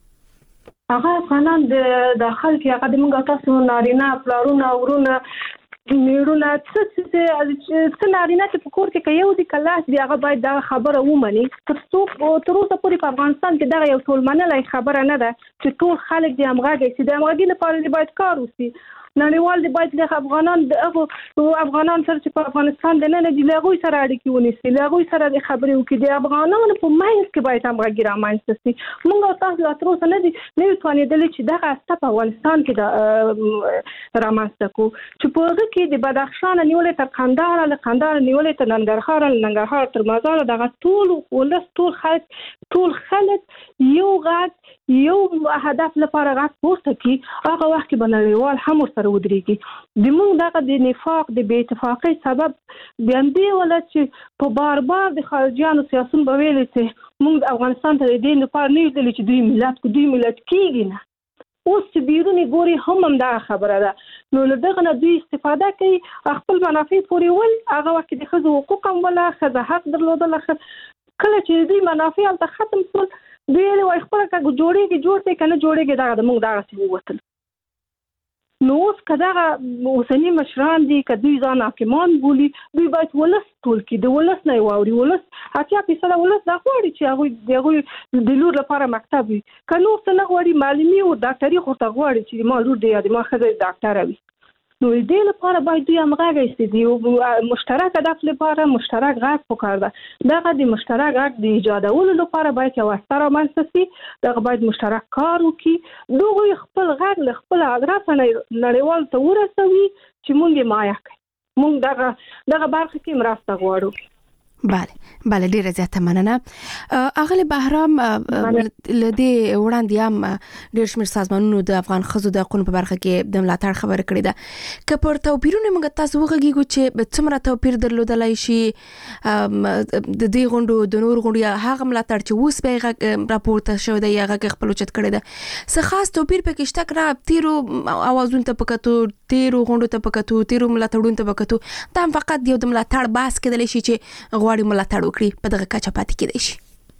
هغه افغانان د داخل کې هغه د موږ تاسو نارینه پلارونه ورونه میرونه څه څه نارینه چې په کور کې کوي د کلاس دی هغه باید دا خبره ومني. تر څو تر اوسه پورې په افغانستان کې دا یو ټول منلای خبره نه ده چې ټول خلک د همغږي سي. د همغږي لپاره باید کار وشي. نړیوال دی باید له افغانان د افغانان سره چې په افغانستان د نه دی لغوي سره اړیکې ونیسي، لغوي سره د خبرې وکړي. د افغانانو په منځ کې باید همغږي رامنځته شي. موږ تاسو لا تر اوسه نه دي نه توانېدلې چې دغه استه په افغانستان کې د رامنځته کو چې په هغه کې د بدخشان نیولې تر قندهار، له قندهار نیولې تر ننګرهار، له ننګرهار تر مزار، دغه ټول ولس ټول خلک ټول خلک یو غږ یو هدف لپاره غږ پورته کړي. هغه وخت کې بنړیوال هم ورسره ودرېږي. د موږ دغه د نفاق د بې اتفاقۍ سبب بیا دې ولا چې په بار بار د خارجيانو سیاسون به ویل چې موږ افغانستان ته د دې لپاره نه ویل چې دوی ملت کو دوی ملت کېږي نه. اوس چې بیرونی ګوري هم هم دا خبره ده. نو له دغه نه دوی استفاده کوي، خپل منافع پورې ول. هغه وخت د ښځو حقوق هم ولا ښځه حق درلودل. کله چې دوی منافع هلته ختم شول دوی وایي خپله که جوړېږي جوړ دی که نه جوړېږي دغه د موږ دغسې ووتل. نو اوس که دغه اوسني مشران دي که دوی ځان حاکمان بولي دوی باید ولس ټول کړي، د ولس نه یې واوري. ولس اتیا فیصده ولس دا غواړي چې هغوی د هغوی د لور لپاره مکتب وي. که نور څه نه غواړي معلمي او ډاکټري خو ته غواړي چې ما لور دی یا د ما ښځه ډاکټره وي. نو دې لپاره باید دوی همغږي سي. د مشترک هدف لپاره مشترک غږ پکار ده. دغه د مشترک غږ د ایجادولو لپاره باید یو استه رامنځته سي. دغه باید مشترک کار وکړي. دوی خپل غږ له خپل ادرس نړیوال ته ورسوي چې مونږ یې مایا کړي. مونږ دغه دغه برخه کې مرسته غواړو. بله بله ډیره زیاته مننه. اغلی بهرام لدې وړاندې هم ډېر شمېر سازمانونو د افغان ښځو د حقونو په برخه کې د ملاتړ خبره کړې ده. که پر توپیرونو موږ تاسو وغږیږو چې څومره توپیر درلودلی شي د دې غونډو د نورو غونډو یا هغه ملاتړ چې اوس به یې راپورته شوی دی یا هغه خپل اوچت کړی ده، څه خاص توپیر پکې شته که نه تیرو اوازونو ته په کتو، تیرو غونډو ته په کتو، تیرو ملاتړونو ته په کتو، دا هم فقط یو د ملاتړ بحث کېدلی شي چې غواړي ملاتړ وکړي په دغه کچه پاتې کېدای شي؟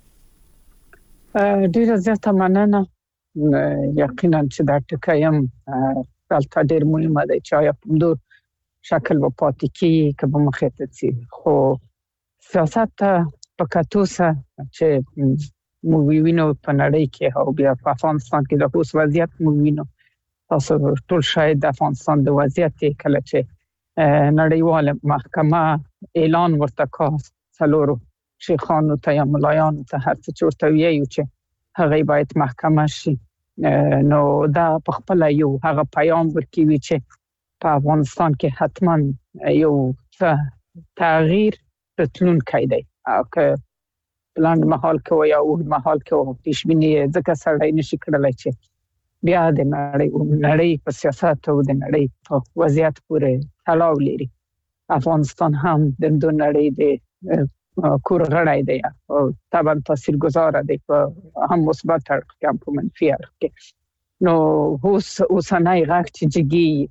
ډیره زیاته مننه. یقینا چې دا ټکی هم دلته ډیر مهمه دی چې آیا په همدور شکل به پاتې کېږي که به مخې ته ځي. خو سیاست ته په کتو سره چې موږ وینو په نړۍ کې او بیا په افغانستان کې د اوس وضعیت موږ وینو، تاسو ټول شاید د افغانستان د وضعیت کله چې نړیواله محکمه اعلان ورته کړ څلورو شیخانو ته یا ملایانو ته هر څه چې ورته ویایو چې هغه باید محکمه شي، نو دا په خپله یو هغه پیام ورکوي چې په افغانستان کې حتما یو تغییر راتلونکی دی. که لنډ مهال کې یا اوږد مهال کې پیش بیني ځکه سړی نشي کړلی چې بیا د نړۍ نړۍ په سیاست او د نړۍ په وضعیت پورې تړاو لري. افغانستان هم د دوه نړۍ د کور غړی دی او طبعا تاثیرگذار دی په هم مثبت اړخ کې هم په منفي اړخ کې. نو اوس اوسنۍ غږ چې جګي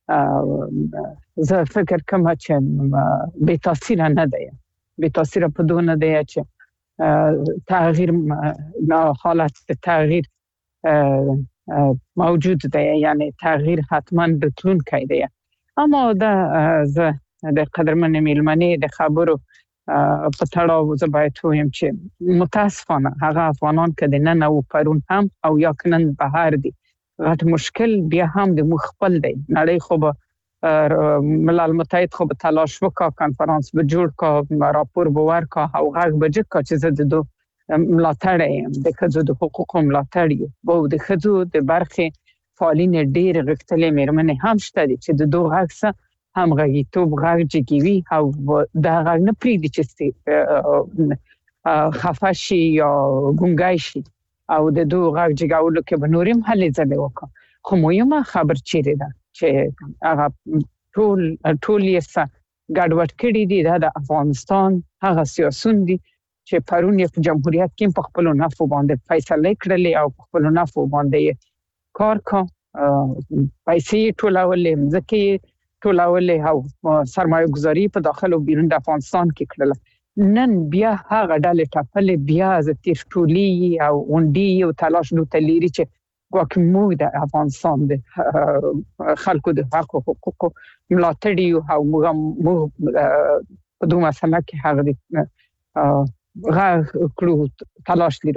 زه فکر کوم چې بے تاثیر نه دی، بے تاثیر په دونه دی چې تغییر حالت تغییر موجود دی، یعنی تغییر حتما راتلونکی دی. اما دا زه د قدرمن میلمنې د خبرو په تړاو زه باید وایم چې متاسفانه هغه افغانان که د نن او پرون هم او یا کنن بهر دي، غټ مشکل بیا هم د مخ خپل دی. نړۍ خو به ملل متحد خو به تلاش وکا، کنفرانس به جوړ کا، راپور به ورکا او غږ به جګ کا چې زه د دو ملاتړ یم، د ښځو د حقوقو ملاتړ یم. او د ښځو د برخې فعالین ډېر غښتلې مېرمنې هم شته دي چې د دو غږ سره هم غږیتوب غږ جګوي او دا غږ نه پرېږدي چې خفه شي یا ګونګی شي او د دو غږ جګولو کې به نورې هم هلې ځلې وکړو. خو مهمه خبر چیرې ده چې هغه ټول ټول یې څه ګډوډ کړي دي. دا د افغانستان هغه سیاسون دي چې پرون یې په جمهوریت کې په خپلو نفعو باندې فیصلې کړلې او په خپلو نفعو باندې کار کا، پیسې ټولولې، ځکه ټولولې او سرمایه گذاري په داخل او بیرون د افغانستان کې کړله. نن بیا هغه ډلې ټاپلې بیا د تیر ټولي او غونډي او تلاش نو تليري چې ګواکې موږ د افغانستان د خلکو د حقوقو حقوقو ملاتړ او موږ په دوه مسله کې هغه غږ کړو تلاش لرو.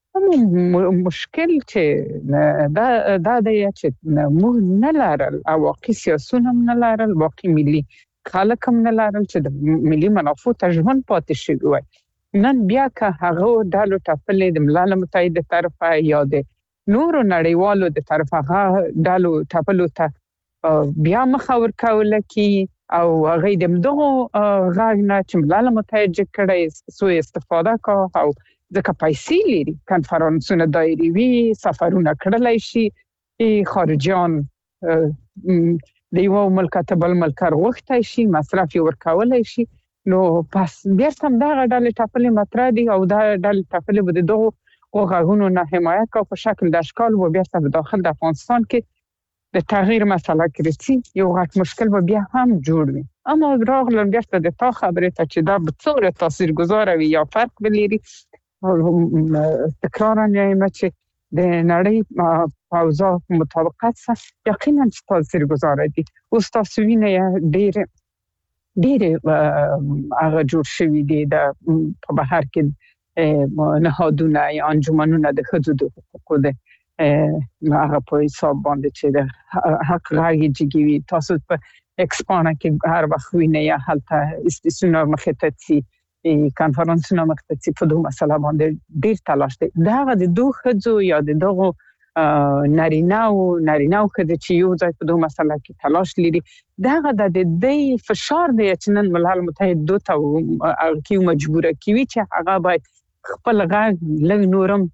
مشکل چې دا دا دی چې موږ نه لرل او واقعي سیاسون هم نه لرل، واقعي ملي خلک هم نه لرل چې د ملي منافعو ته ژوند پاتې شوی وای. نن بیا که هغه ډالو ټاپلې د ملل متحد د طرفه یا د نورو نړیوالو د طرفه هغه ډالو ټاپلو ته بیا مخاور کول کی او هغه د مدغو غږ نه چې ملل متحد کړي سو استفاده کا او ځکه پیسې لري، کنفرانسونه دایري وي، سفرونه کړلای شي، خارجيان د یو ملک ته بل ملک ورغښتای شي، مصرف یې ورکولای شي. نو پس بیا هم دا ډالې ټاپلې مطرح دي او دا ډالې ټاپلې به دغه غږونو نه حمایت کا په شکل د اشکال و بیا په داخل د افغانستان کې د تغییر مسله کې یو غټ مشکل به بیا هم جوړ وي. اما راغلم بیا د تا خبره ته چې دا به څومره تاثیرگذار وي یا فرق ولري. تکرارا یم چې د نړۍ اوضاع مطابقت سره یقینا تاثیرگذار دي. اوس تاسو وینئ ډېر ډېر هغه جوړ شوي دي د په بهر کې نهادونه یا انجمنونه د ښځو د حقوقو د هغه په حساب باندې چې د حق غږ جګوي. تاسو په ایکسپانا کې هر وخت وینئ هلته استیسونه مخې ته ځي، کنفرانسونه مخې ته په دوه مسله باندې ډېر تلاش دی. دا هغه د دوه ښځو یا د دغو نارینه‌و نارینه‌و ښځې چې یو ځای په دوه مسله کې تلاش لري، دا هغه د دې فشار دی چې نن ملل متحد دوی ته کې مجبوره کوي چې هغه باید خپل غږ لږ نورم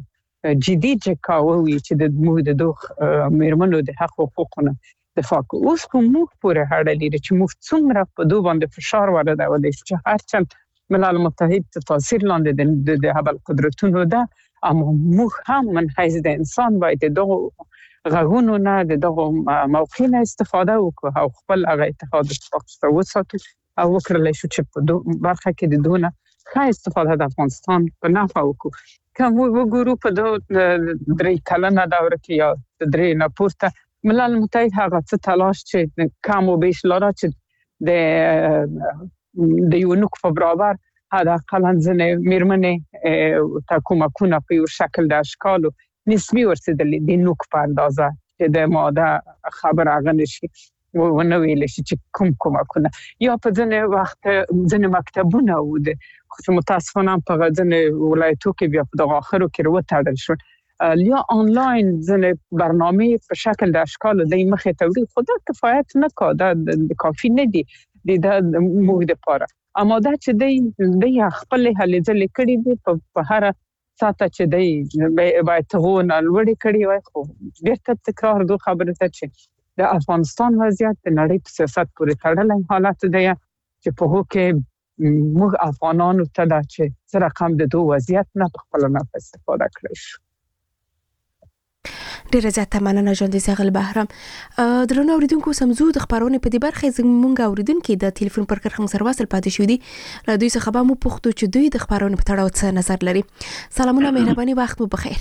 جدي چکاوي چې د موږ د دوه مېرمنو د حق حقوقونه دفاع کوو. اوس کوم موږ پورې هړه لري چې موږ څومره په دوی باندې فشار واردولی شي چې هرچند ملل متحد تاثیر لاندې د هغه قدرتونو ده، اما موږ هم من حیث د انسان باید دغه غږونو نه د دغه موقع نه استفاده وکړو او خپل هغه اتحاد څخه وساتو او وکړلای شو چې په برخه کې د دونه ښه استفاده د افغانستان په نفع وکړو. که موږ وګورو په درې کلنه دوره کې یا درې نه پورته ملل متحد هغه څه تلاش چې کم و بیش لاره چې د د یو نوک په برابر حداقل ځنې مېرمنې ته کومکونه په یو شکل د اشکالو نسبي ورسېدلي د نوک په اندازه چې د ماده خبر هغه نشي ونه ویل شي چې کوم کومکونه یا په ځنې وخت ځنې مکتبونه و د خو متاسفانه په ځنې ولایتو کې بیا په دغه اخرو کې وتړل شو یا آنلاین ځنې برنامه په شکل د اشکالو د مخې ته وړي. خو دا کفایت نه کا، دا کافي نه دي د موږ لپاره. اما دا چې د د خپل هلې ځلې کړي دي په هر ساته چې دی باید تغون لوړې کړي وای خو بیرته تکرار دوه خبره ته چې د افغانستان وضعیت د نړۍ په سیاست پورې تړلی حالت دی چې په هغه کې موږ افغانانو ته دا چې سره رقم د دوه وضعیت نه په خپل نه استفاده کړی شو. ډیره زیاته مننه ژوند ساغل بهرام. درنو اوریدونکو سمزو د خبرونه په دې برخه زمونږ اوریدونکو د ټلیفون پر کرخه سره وصل پاتې شو دي. له دوی څخه به مو پوښتنه چې دوی د خبرونه په تړاو څه نظر لري. سلامونه مهرباني وخت مو بخیر.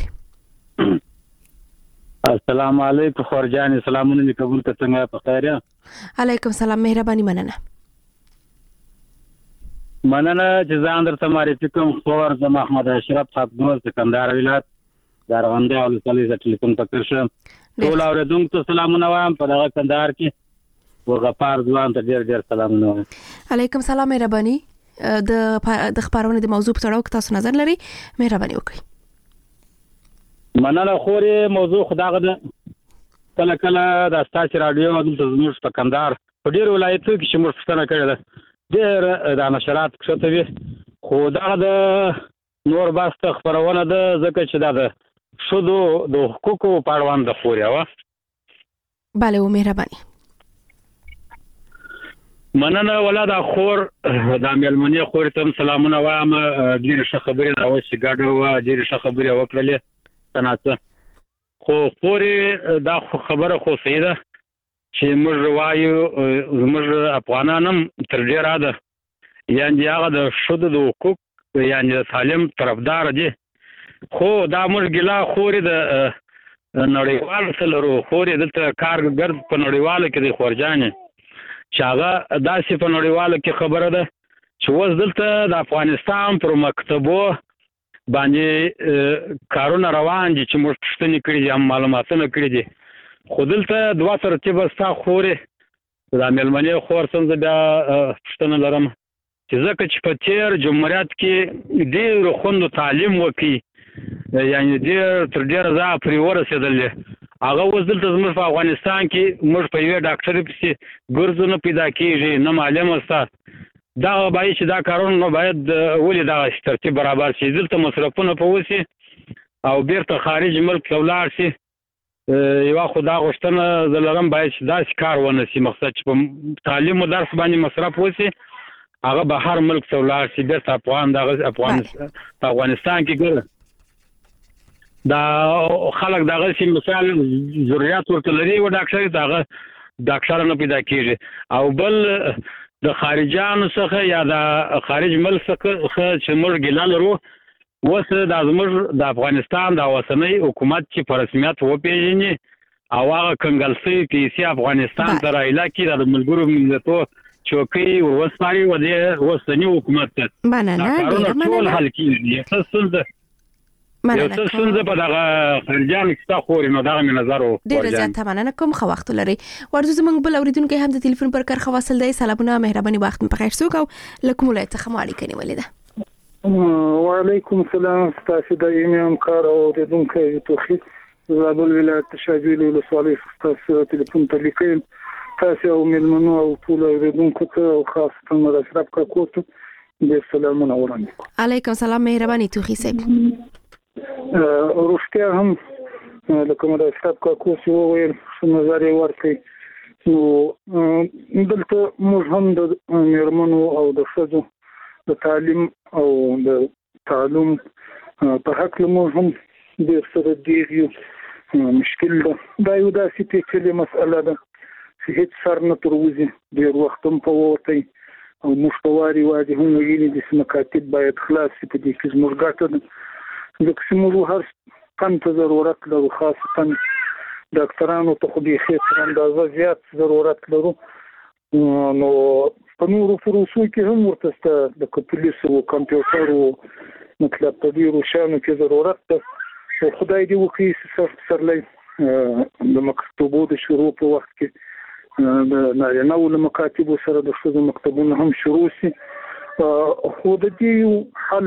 السلام علیکم خورجان سلامونه می قبول ته څنګه په خیر یا علیکم سلام مهرباني مننه مننه جزاء در تمہاری کوم خبر د محمد اشرف خپل سکندر ولایت دارغنده او لسلی ز ټلیفون پکړ شم ټول اوریدونکو ته سلامونه وایم په دغه کندهار کې وغفار ځوان ته ډیر ډیر سلامونه وایم. علیکم سلام مهرباني د د خبرونه د موضوع په تړاو تاسو نظر لري مهرباني وکړئ. مننه خوري موضوع خداغه ده کله کله د ستاسو رادیو د زموږ په کندهار په ډیر ولایتونو کې شمول ستنه کړل ده ډیر د نشرات کښته وي خو دا د نور باسته خبرونه ده ځکه چې دا ده شودو د حقوقو په اړوند د خوري وا bale و مهرباني مننه ولاده خور د ملمنې خور ته سلامونه وایم ډیر ښه خبرې دا و چې ګاډو و ډیر ښه خبرې وکړلې تناسه خو خوري دا خبره خو سیده چې موږ وایو موږ افغانانم تر ډیره ده یعنی هغه د شودو د حقوق یعنی سالم طرفدار دي خو دا موږ ګلا خوري د نړیوال سره خوري د کارګر په نړیوال کې د خورجانې چې هغه داسې په نړیوال کې خبره ده چې وځ دلته د افغانستان پر مکتبو باندې کارونه روان دي چې موږ پښتني کړی دي هم معلوماتونه کړی دي خو دلته دوه ترتیب ستا خوري د ملمنې خور څنګه بیا پښتنه لرم چې ځکه چې په تیر جمهوریت کې ډېر خوندو تعلیم وکړي یعنی ډېر تر ډېره ځا پرې ورسېدل هغه اوس دلته زموږ په افغانستان کې موږ په یوې ډاکټرې پسې ګرځو نه پیدا کېږي نه معلومه سته دا باید چې دا کارونه باید ولې دا ترتیب برابر شي دلته مصرفونه په وسی او بیرته خارج ملک ته ولاړ شي یو خدا غوښتنه زلرم باید چې داسې کار ونه شي مقصد چې په تعلیم او درس باندې مصرف وسی هغه به هر ملک ته ولاړ شي بیرته افغان د افغانستان په افغانستان کې ګره دا خلک دغه سي مثال ضرورت ورته لري و ډاکټر دغه ډاکټر نه پیدا کیږي او بل د خارجانو څخه یا د خارج ملک څخه چې موږ ګیله لرو وسه د زموږ د افغانستان د اوسنۍ حکومت چې په رسمیت وپیژني او هغه کنګلسي پیسې افغانستان تر علاقې د ملګرو ملتونو چوکۍ وسپاري و د اوسنۍ حکومت ته مننه ډیر مننه حل کیږي تاسو څه یو څه څنګه په دغه خرجان کې خوري نو دغه نظر او ډیر زیاته مننه کوم خو وخت لري ورته زمونږ بل اوریدونکو هم د ټلیفون پر کار خواصل دی سلامونه مهرباني وخت په خیر سوق او لکم ولایت څخه مو اړیکه نیولې ده وعلیکم السلام تاسو د ایمیم کار او د دونکو توخیت زابل ولایت شاجولی ولسوالۍ تاسو ټلیفون ته لیکل تاسو او ملمنو او ټول اوریدونکو ته او خاصه مر اشرف کا کوته د سلامونه وړاندې علیکم السلام مهرباني توخی صاحب روشتیا هم لکه مده اشرف کاکوس وویل څه نظر یې ورکړي نو دلته موږ هم د میرمنو او د ښځو د تعلیم او د تعلم په حق موږ هم ډېر سره ډېر یو مشکل ده دا یو داسې پیچلې مسله ده چې هیڅ سر نه تروزي ډېر وخت هم په ووتی او موږ په واري وادي هم ویلي دي مکاتب باید خلاص شي په دې کې زموږ ګټه ده ځکه چې موږ هر فن ته ضرورت لرو خاصتا ډاکټرانو ته خو بیخي تر اندازه زیات ضرورت لرو نو په نورو پروسو کې هم ورته شته لکه پولیس او کمپیوټر او مطلب په ډېرو شیانو کې ضرورت ده خو خدای دې وکړي چې پسرلی د مکتبو د شروع په وخت کې د نارینه‌و له مکاتبو سره د ښځو مکتبونه هم شروع شي خو د دې یو حل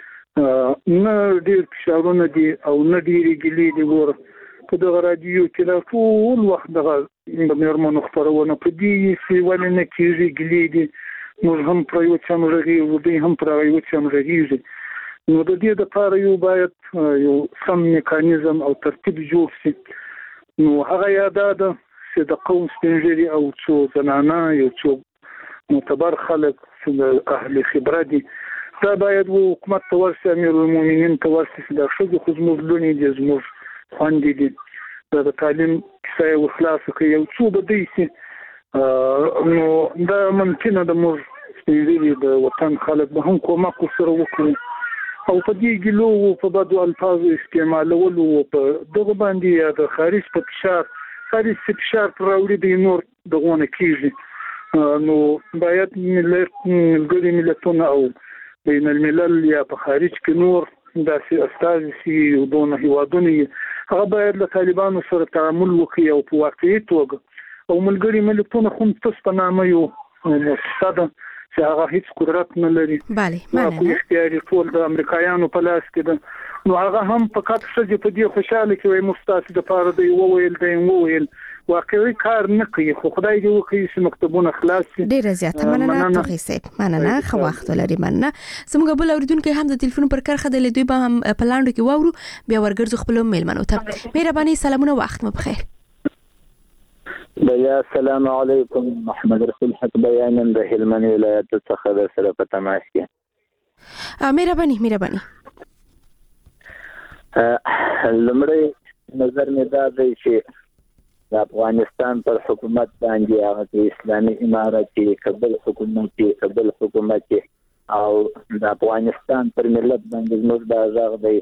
نه ډېر فشارونه دي او نه ډېرې ګیلې دي ګوره په دغه راډیو کې دا ټول وخت دغه د مېرمنو خپرونه په دې چې ولې نه کېږي ګیلې دي موږ هم پر یو څه همغږي یو دوی هم پر یو څه همغږي نو د دې لپاره یو باید یو سم میکانیزم او ترتیب جوړ شي. نو هغه یاده ده چې د قوم سپینږیري او څو زنانه یو څو معتبر خلک چې اهل خبره دي دا باید و حکومت ته ورسي، امیر المؤمنین ته ورسي چې دا ښځې خو زموږ لوڼې دي، زموږ خویندې دي، دا د تعلیم کیسه یې ورخلاصه کړي، یو څو به دی شي. نو دا ممکنه ده موږ سپینږیري د وطن خلک به هم کومک ورسره وکړو او په دې ګیلو په بدو الفاظو استعمالولو په دغه باندې یا د خارج په فشار خارج په فشار پر راوړي د نور دغونه کیږي. نو باید ملګري ملتونه او بین الملل یا په خارج کې نور داسې استازي سي او دونه هیوادونه هغه باید له طالبانو سره تعامل وکړي او په واقعي توګه او ملګري ملتونه هم تاسو په نامه یو مؤسسه ده چې هغه هیڅ قدرت نه لري. بله مننه. اختیاري ټول د امریکایانو په لاس کې ده. نو هغه هم فقط څه په دې خوشاله کې وي مستاسد لپاره دی وویل دی وویل واقعي کار نه کوي. خو خدای دې وکړي چې مکتبونه خلاص شي. ډیره زیاته مننه توغی صاحب. مننه خو وخت لري. مننه زموږ بل اوریدونکو هم د ټلیفون پر کرخه د لیدوی به هم په لاندو کې وورو بیا ورګرځو خپل میلمنو ته. مهرباني سلامونه وخت مو بخیر. بیا السلام علیکم. محمد رسول حق بیانم د هلمند ولایت څخه د سره په تماس کې. مهرباني مهرباني. لمړی نظر مې دا دی چې د افغانستان پر حکومت باندې هغه اسلامي امارت کابل حکومت کابل حکومت او د افغانستان پر ملت باندې موږ دا ځاغ دی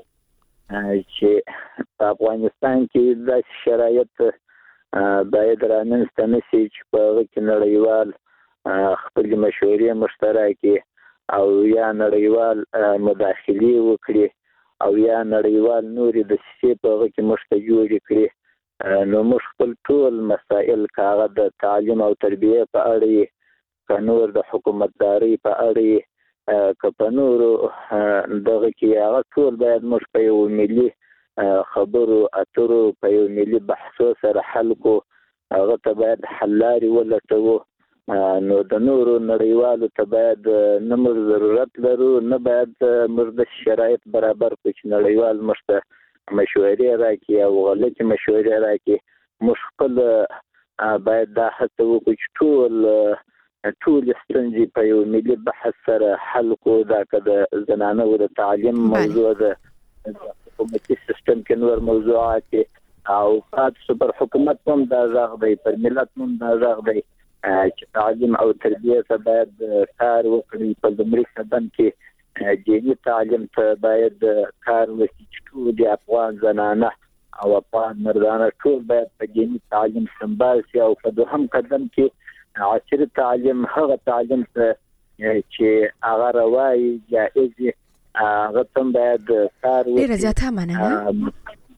چې په افغانستان کې د شرایط باید رامنځته نشي چې په هغه کې نړیوال خپل مشورې مشترکې او یا نړیوال مداخلې وکړي او یا نړیوال نورې د سیسې په هغه کې مشته جوړې کړي. نو موږ خپل ټول مسائل کاغه د تعلیم او تربیه په اړه که نور د حکومتداري په اړه که په نورو دغه کې هغه ټول باید موږ په یو ملي خبرو اترو په یو ملي بحثو سره حل کو هغه ته باید حل لارې ولټوو. نو د نورو نړیوالو ته باید نه موږ ضرورت لرو نه باید موږ د شرایط برابر کړو چې نړیوال موږ ته مشورې راکړي او غلطې مشورې راکړي. موږ خپل باید دا هڅه وکړو چې ټول ټول ستونزې په یو ملي بحث سره حل کړو. دا که د زنانو د تعلیم موضوع ده حکومتي سیستم کې نور موضوعات او پاتې پر حکومت هم دا ځاغ دی پر ملت هم دا ځاغ دی چې تعلیم او تربیه ته باید کار وکړي. په لومړي قدم کې دیني تعلیم ته باید کار وکړي چې ټول د افغان زنانه او افغان مردانه ټول باید په دیني تعلیم سمبال شي او په دوهم قدم کې عصري تعلیم هغه تعلیم ته چې هغه روایي جائز هغه تم باید کار وکړي. ډیره زیاته مننه.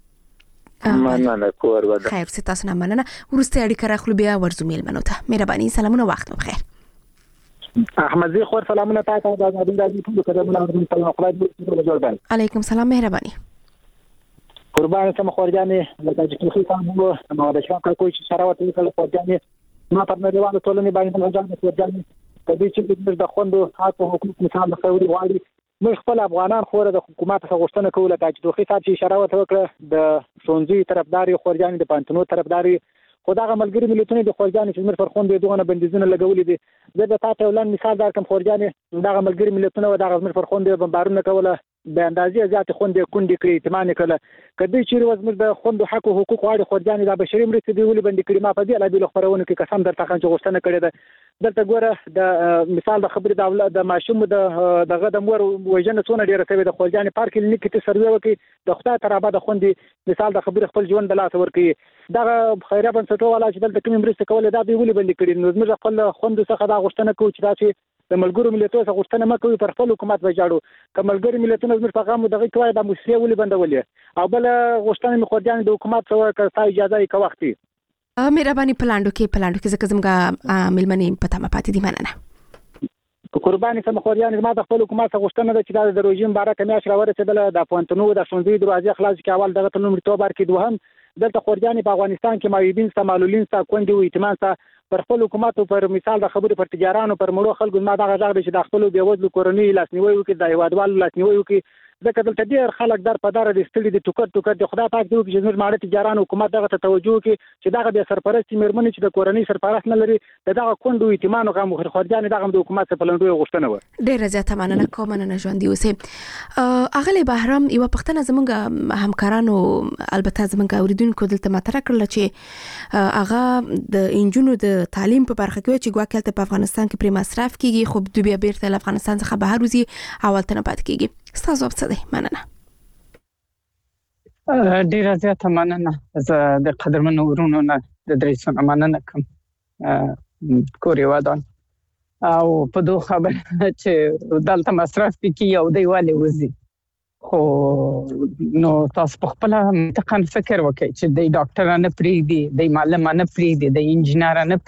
مننه کور ودا. خیر ستاسو نه مننه. ورسته اړیکه راخلو بیا ورزو میلمنو ته. مهرباني سلامونه وخت مو بخیر. احمد زی خور سلامونه تاسو ته د دې ټول کډمونه د سلام خپل جوړ علیکم سلام مهرباني. قربان سم خورجانې لکه چې خو تاسو نو د شاکر کوی چې سره وته کله خورجانې ما پر نړیواله ټولنې باندې د ځان خورجانې کدي چې د خوندو حق او حقوق مثال د خوري واړي موږ خپل افغانان خو د حکومت څخه غوښتنه کوله چې دوی صاحب چې اشاره وکړه د شونځي طرفداري خورجانې د پانتونو طرفداري خدای ملګری ملتونه د خورجانې چې موږ پر خوندې دغه بندیزونه لګولې دي. زه د تاسو ولن مثال درکم خورجانې دغه ملګری ملتونه و دغه موږ پر خوندې بمبارونه کوله به اندازې زیات خوندې کندې کړې اعتماد کړه. کدی چې روز موږ د خوندو حق او حقوق واړي خورجانې د بشري مرستې دی ولې بندي کړې ما په دې اړه د خبرونه کې قسم درته خان چې غوښتنه کړې ده. دلته ګوره د مثال د خبرې د اولاد د ماشوم د دغه د مور وژنه څونه ډیره شوی د خورجانې پارک کلینیک ته سروې وکي د خدای تر ابد خوندې مثال د خبرې خپل ژوند د لاس ورکي. دغه خیره بنسټو والا چې دلته کوم مرسته کوله دا دی ولې بندي کړې. نو موږ خپل خوند څخه دا غوښتنه کوو چې دا چې د ملګرو ملتونو څخه غوښتنه مکوي پر خپل حکومت وجاړو. کوم ملګری ملتونو زموږ په غو دغه کوي د موسسه ولې بندولې او بل غوښتنه مې خورجانې د حکومت څخه کړه اجازه یې کوي. مهرباني پلاندو کې پلاندو کې زکه زمګه ملمنې پتا ما پاتې دي مننه. قرباني سم خورجانې ما د خپل حکومت څخه غوښتنه ده چې د روجین باره کمه اشاره ورسېدل د پونتونو د شونځي دروازې خلاص کې اول دغه تنو مرتبه کې دوهم دلته خورجانې په افغانستان کې مایبین سمالولین سا کوندي او ائتمان سا پر خپل حکومت پر مثال د خبرې پر تجارانو پر مړو خلکو ما دغه ځای چې د خپل بیوزلو کورنۍ لاسنیوي وکړي د هیوادوالو لاسنیوي وکړي ځکه دلته ډیر خلک در په دار د ستړي د ټوکر ټوکر د خدای پاک دی چې زموږ ماړه تجاران حکومت دغه ته توجه کوي چې دغه د سرپرستی مېرمنې چې د کورنۍ سرپرست نه لري دغه کندو ایتمانو غو خرخوجان دغه د حکومت په لندوی غوښتنه و. ډیر زیاته مننه کوم نه ژوند دی اوسه اغلی بهرام یو پښتنه زمونږ همکارانو البته زمونږ اوریدونکو دلته مطرح کړل چې هغه د انجونو د تعلیم په برخه کې چې ګواکلته په افغانستان کې پر مصرف کیږي خو د بیا بیرته له افغانستان څخه بهر وزي اول تنه پات کیږي ستاسو په څه دی مننه. ډیر زیاته مننه زه د قدرمنو ورونو نه د درېسونه مننه کوم کوري ودان او په دوه خبر چې دلته مصرف کې یو دی والي وزي خو نو تاسو په خپل منطقه فکر وکړئ چې د ډاکټر نه پریږدي د معلم نه پریږدي د انجنیر نه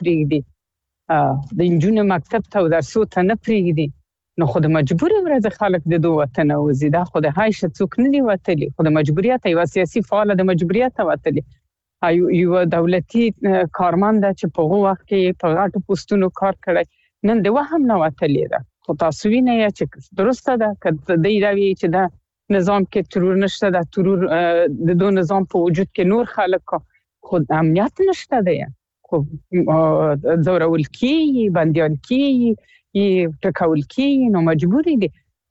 پریږدي د انجونو مکتب ته درسو ته نه پریږدي نو خو د مجبوري ورځ خلک د دوه وطن وزي دا خو د هاي شڅوک نه دی وتلی خو د مجبوریت یو سیاسي فعال د مجبوریت وتلی ایو یو دولتي کارمند چې په هغه وخت کې په غاټو پوسټونو کار کړی نن د وهم نه وتلی دا خو تاسو وینئ چې درسته ده کله د ایراوی چې دا نظام کې ترور نشته دا ترور د دوه نظام په وجود کې نور خلک خو امنیت نشته ده خو زورول کی بنديان کی ی ټکول کی نو مجبوری دي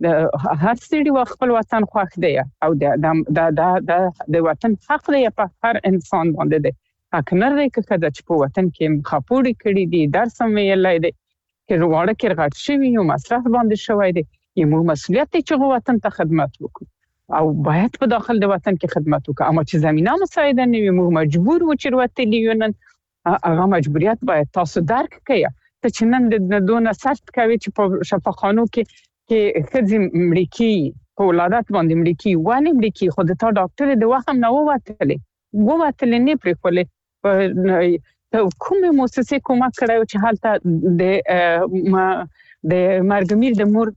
هر څړي خپل وطن خوښ دی او د د د د وطن حق دی په هر انسان باندې دی حق نه دی چې د په وطن کې خاپوړي کړي دي درس ویلای دی چې وړه کې غټ شوی یو مصرف باندې شوی دی یمو مسؤلیت چې وطن ته خدمت وکړو او باید په داخل د وطن کې خدمت وکړو اما چې زمينه مساعده نه وي موږ مجبور و چې وروتلی یو نن هغه مجبوریت باید تاسو درک کړئ ته چې نن د دونه سخت کوي چې په شفاخانو کې کې خځې امریکي په ولادت باندې امریکي وانه امریکي خو د تا ډاکټر د وخت نه ووتلې ووتلې نه پرې کولې ته کومه مؤسسه کومه کړو چې حالت د د مرګمیر د مور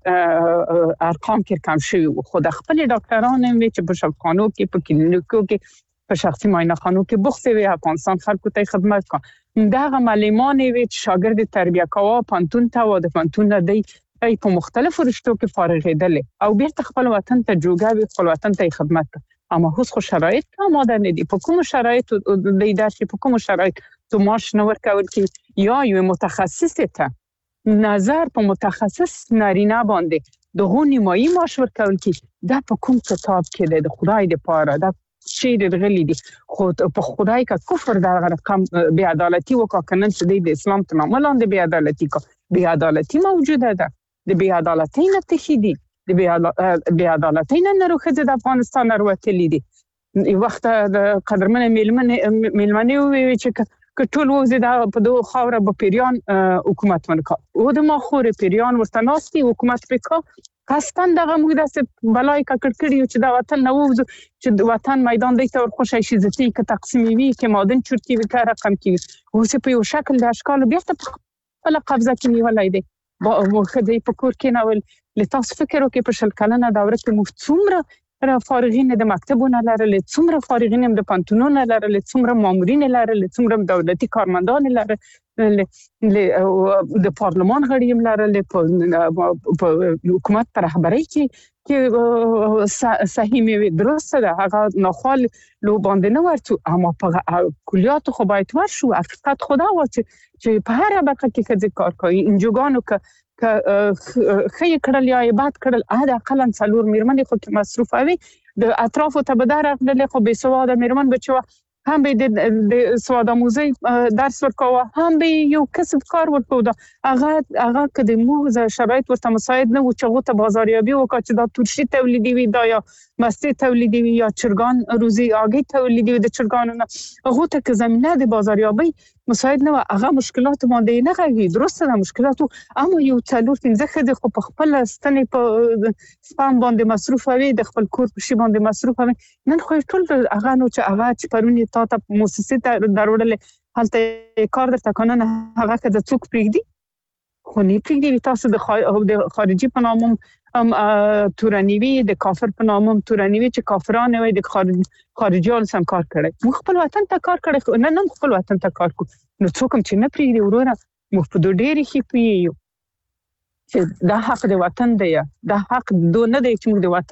ارقام کې کم شوی خو د خپل ډاکټرانو چې په شفاخانو کې په کلینیکو کې په شخصي معاینه خانو کې بوخته وي افغانستان خلکو ته خدمت کوي دغه معلمانه وي چې شاګرد تربیه کوي پانتون ته و د پانتون نه دی په مختلفو رشتو کې فارغېدل او بیرته خپل وطن ته جوګاوي خپل وطن ته خدمت کوي اما هوس خو شرایط آماده نه دي په کوم شرایط د ادارې په کوم شرایط تو ماش نو ورکول کی یا یو متخصص ته نظر په متخصص نارینه باندې د غونی مایی ماش ورکول کی دا په کوم کتاب کې د خدای د پاره دا شي د غلي دي خو په خدای کا کفر دا رقم بی عدالتي وکړنن چې د اسلام تمام لاندې بی عدالتي کو بی عدالتي موجوده ده د بی عدالتي نه تخیدي د بی عدالتي نه روخه د افغانستان وروتلی دي وخت د قدرمن میلمنه میلمنه وی چې کټول وزید په دوه خاوره په پیریان حکومت ورکا او د ماخور پیریان ورتناستي حکومت پکا کاستان دغه موږ د بلای کا کړکړی چې د وطن نو چې د وطن میدان د تور خوشی شي ځتي ک تقسیمي وی کې مادن چورتي وی کار رقم کې اوس په یو شکل د اشکال بیرته په قبضه کې نیولای دی با خدای په کور کې ناول لتاس فکر وکي په شل کلنه دوره کې مفتومره را فارغین د مکتبونو لرل څومره فارغین د پانتونونو لرل څومره مامورین لرل څومره دولتي کارمندان لرل د پارلمان غړي لرل په حکومت پر رهبرۍ کې کې صحیح می درسته ده هغه نخال لو باندې نه ورته اما په کلیات خو باید ورشو حقیقت خدا و چې په هر برخه کې څه کار کوي انجوګانو ک ک خې کړل یا عبادت کړل اهدا قلن څلور میرمنې خو کې مصروف اوي د اطرافو ته بدار غل خو به سواده میرمن بچو هم به د سواده موزي درس ورکوه هم به یو کسب کار ورکوه هغه هغه کده مو شرایط ورته مساعد نه و چې غوته بازاریابي وکړي چې دا ترشي تولیدي وي دا یا مستی تولیدي وي یا چرګان روزي اگې تولیدي وي د چرګانو نه غوته که زمينه د بازاریابي مساعد نه هغه مشکلات باندې نه غوي درسته نه مشکلات اما یو څلور پنځه خدي خو په خپل ستنې په سپام باندې مصروف وي د خپل کور په شی باندې مصروف وي نن خو ټول هغه نو چې هغه چې پرونی تا ته مؤسسه ته دروړل هلته کار درته کنه هغه که د څوک پریږدي خو نه پریږدي تاسو د خارجي په نامم ام تورانیوي د کافر په نامم تورانیوي چې کافرانه وي د خارجيان سم کار کړي مخ خپل وطن ته کار کړي نه نه خپل وطن ته کار کو نو څوک چې نه پریږدي وروره مخ په ډېری خې پیو چې دا حق د وطن دی دا حق دو نه دی چې موږ د وطن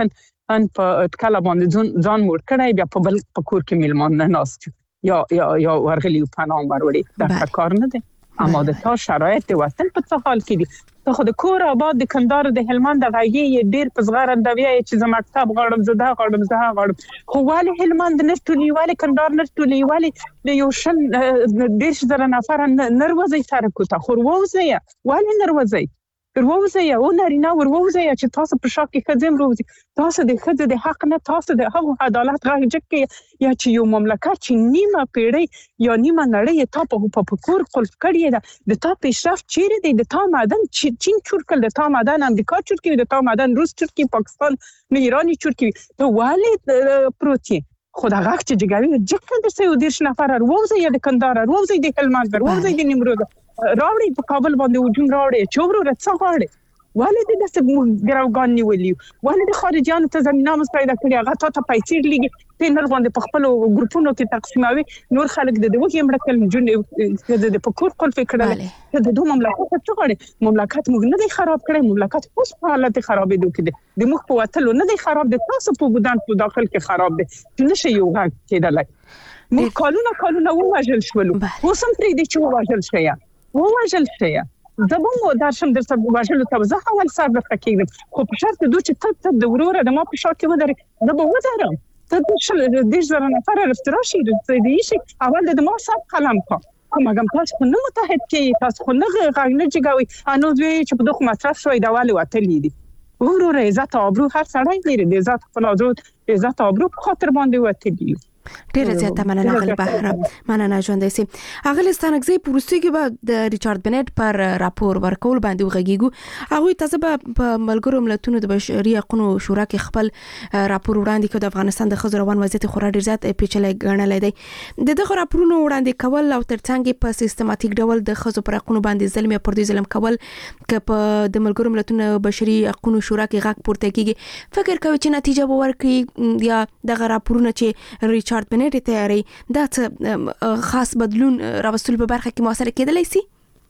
ان په کله باندې ځان مور کړی بیا په بل په کور کې میلمان نه ناست یا یا یا ورغلی په نام وروړي دا کار نه دی اما د تا شرایط د وطن په څه حال کې دي ته خو د کور آباد د کندهار د هلمند د غږی ډیر په زغرندوی چې زما کتاب غړم زده غړم زه غړم خو والي هلمند نه ټولي والي کندهار نه ټولي والي د یو شن ډیر زره نفر نروځي سره کوته خو وروځي والي نروځي وروځي او نارینه وروځي چې تاسو په شاک کې خځم روزي تاسو د خځې د حق نه تاسو د هغو عدالت غږ کې یا چې یو مملکت چې نیمه پیړۍ یا نیمه نړۍ ته په په کور خلف کړی ده د تا پیشرفت چیرې دی د تا معدن چین چورکل د تا معدن امریکا چورکی د تا معدن روس چورکی پاکستان نه ایرانی چورکی ته والي پروتي خدا غاک چې جګوي جکه د سیو دیش نفر وروځي د کندهار وروځي د هلمند وروځي د نیمروز راوړي په کابل باندې وجوم راوړي چوبرو رڅ غاړي والد د څه ګراوګان نیولي والد خارجيان ته زمينه مس پیدا کړی هغه ته پیسې لګي پینر باندې په خپل ګروپونو کې تقسیموي نور خلک د دوه امریکل جون د پکور خپل فکرله د دوه مملکت څه غړي مملکت موږ نه دی خراب کړی مملکت اوس په حالت خرابې دوه کې د مخ په وتلو نه دی خراب د تاسو په بودان په داخل کې خراب دي چې نشي یو غږ کېدلای موږ کالونه کالونه وواجل شولو اوس هم پرې دي چې وواجل شي وواجل شي زبونګو درشم در څه واجل ته زه اول سر د فکرم خو په شرط دوی چې ته د وروره د ما په شاک کې ودرې دا به ودرم ته د شل د زره نفر رفتراشي د دې شي اول د ما صاحب قلم کا کوم هغه تاسو خو نه متحد کې تاسو خو نه غږ نه جګوي انو دوی چې په دغه مطرح شوی دا والي وتلې دي وروره عزت ابرو هر سړی لري د عزت خپل ازود عزت ابرو په خاطر باندې وتلې ډیره زیاته مننه غل بهرام مننه ژوندې سي اغل ستانګزي پروسې کې به د ریچارډ بنټ پر راپور ورکول باندې وغږیږو هغه تاسو په ملګرو ملتونو د بشري حقوقو شورا کې خپل راپور وړاندې کړ د افغانستان د ښځو روان وضعیت خورا ډیر زیات پیچلې ګڼل دی د دغه راپورونو وړاندې کول او ترڅنګ په سیستماتیک ډول د ښځو پر حقوقو باندې ظلم یا پردي ظلم کول ک په د ملګرو ملتونو بشري حقوقو شورا کې غږ پورته کیږي فکر کوي چې نتیجه به ورکړي یا دغه راپورونه چې ریچارډ بنټ تیاری دا څه خاص بدلون راوستل په برخه کې موثر کېدلی شي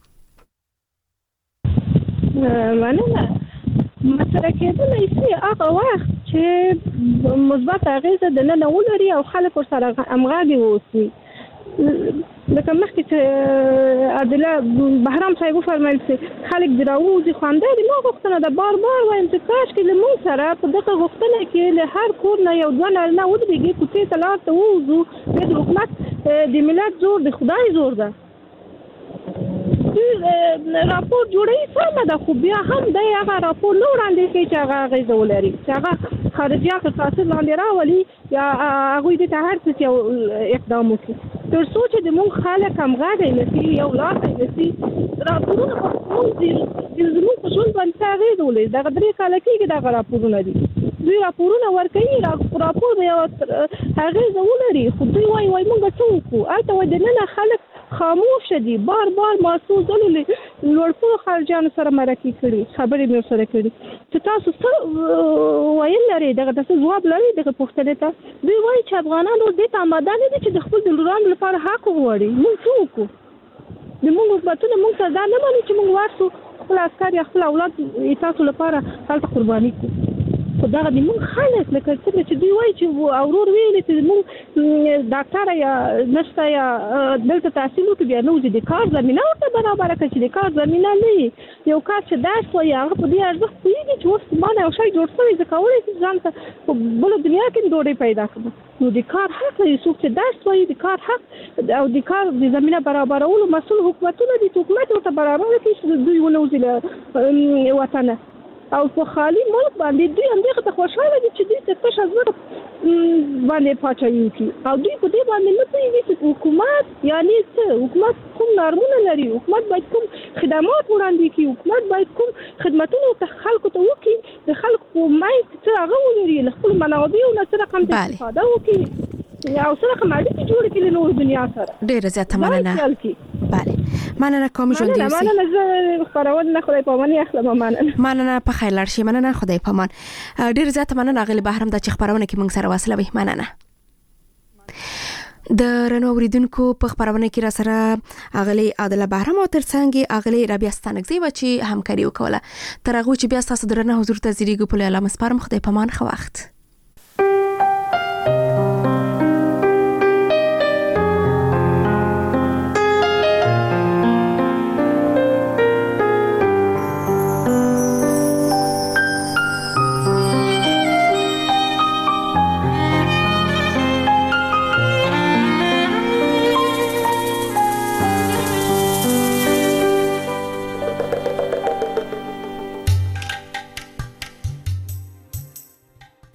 مننه مثلا کېدلی شي هغه وخت چې مثبت اغیزه د نن ولري او خلک سره همغږي اوسي لکه مخکې چې عادله بهرام صاحب فرمایل چې خلک دراوځي خواندې د ما غوښتنه د بار بار وایم چې کاش کې له مونږ سره په دغه غوښتنه کې له هر کور نه یو دوه نارینه ودرېږي کوڅې ته لار ته ووځو د حکومت د ملت زور د خدای زور ده راپور جوړوي سمه ده خو بیا هم دی هغه راپور نه وړاندې کوي چې هغه اغېزه ولري چې هغه خارجیان په تاثیر لاندې راولي یا هغوی دې ته هر څه یو اقدام وکړي تر څو چې د مونږ خلک همغږی نه شي یو لار نه شي راپورونه به مونږ زموږ په ژوند باندې څه اغېزه ولري دغه درې کاله کېږي دغه راپورونه دي دوی راپورونه ورکوي راپور به یو اغېزه ولري خو دوی وایي وایي مونږ څه وکړو هلته وایي دننه خلک خاموش دي بار بار محسوس دلو لوړپوړو خارجانو سره مرکې کړي خبرې مې سره کړي چې تاسو څه ویل لري دغه تاسو جواب لري دغه پوښتنې ته دوی وایي چې افغانان ورته ته آماده نه دي چې د خپل دلورانو لپاره حق وغواړي موږ څه وکړو د موږ حکومتونه موږ سره دا نه ماني چې موږ ورسو خپل عسکر یا خپل اولاد تاسو لپاره هلته قرباني کړو خو دغه د موږ خلک لکه څنګه چې دوی وایي چې اورور ویلي چې موږ ډاکټره یا نشته یا دلته تحصیل وکړي بیا نه وځي د کار زمینه ورته برابره کړي چې د کار زمینه نه وي یو کار چې درس وایي هغه په دې ارزښت پوهېږي چې اوس ما نه یو شی جوړ شوی زه کولی شم ځان ته په بله دنیا کې ډوډۍ پیدا کړم نو د کار حق لري څوک چې درس وایي د کار حق او د کار د زمینه برابرولو مسؤل حکومتونه دي چې حکومت ورته برابره کړي چې دوی ونه وځي له وطنه او په خالي ملک باندې دوی هم دغه ته خوشاله دي چې دوی ته تشه زړه باندې پاچاهي وکړي او دوی په دې باندې نه پوهېږي چې حکومت یعنې څه حکومت کوم نارمونه لري حکومت باید کوم خدمات وړاندې کړي حکومت باید کوم خدمتونه ته خلکو ته وکړي د خلکو په منځ کې څه هغه ولري له خپلو منابعو نه څه رقم استفاده وکړي او څه رقم اړیکې جوړې کړي له نورو دنیا سره ډېره زیاته مننه بله مننه کوم ژوندي اوسئ مننه زه خپرونه خدای پامان اخلم مننه مننه په خیر لاړ شئ مننه خدای پامان ډېر زیاته مننه غلی بهرام د چې خپرونه کې موږ سره واصله وي مننه د رنو اوریدونکو په خبرونه کې را سره اغلی عادل بهرام او ترڅنګ اغلی ربيع ستانګزي و چې همکاري وکوله تر هغه چې بیا تاسو درنه حضور ته زیریګو په لاله مسپارم خدای پامان خو وخت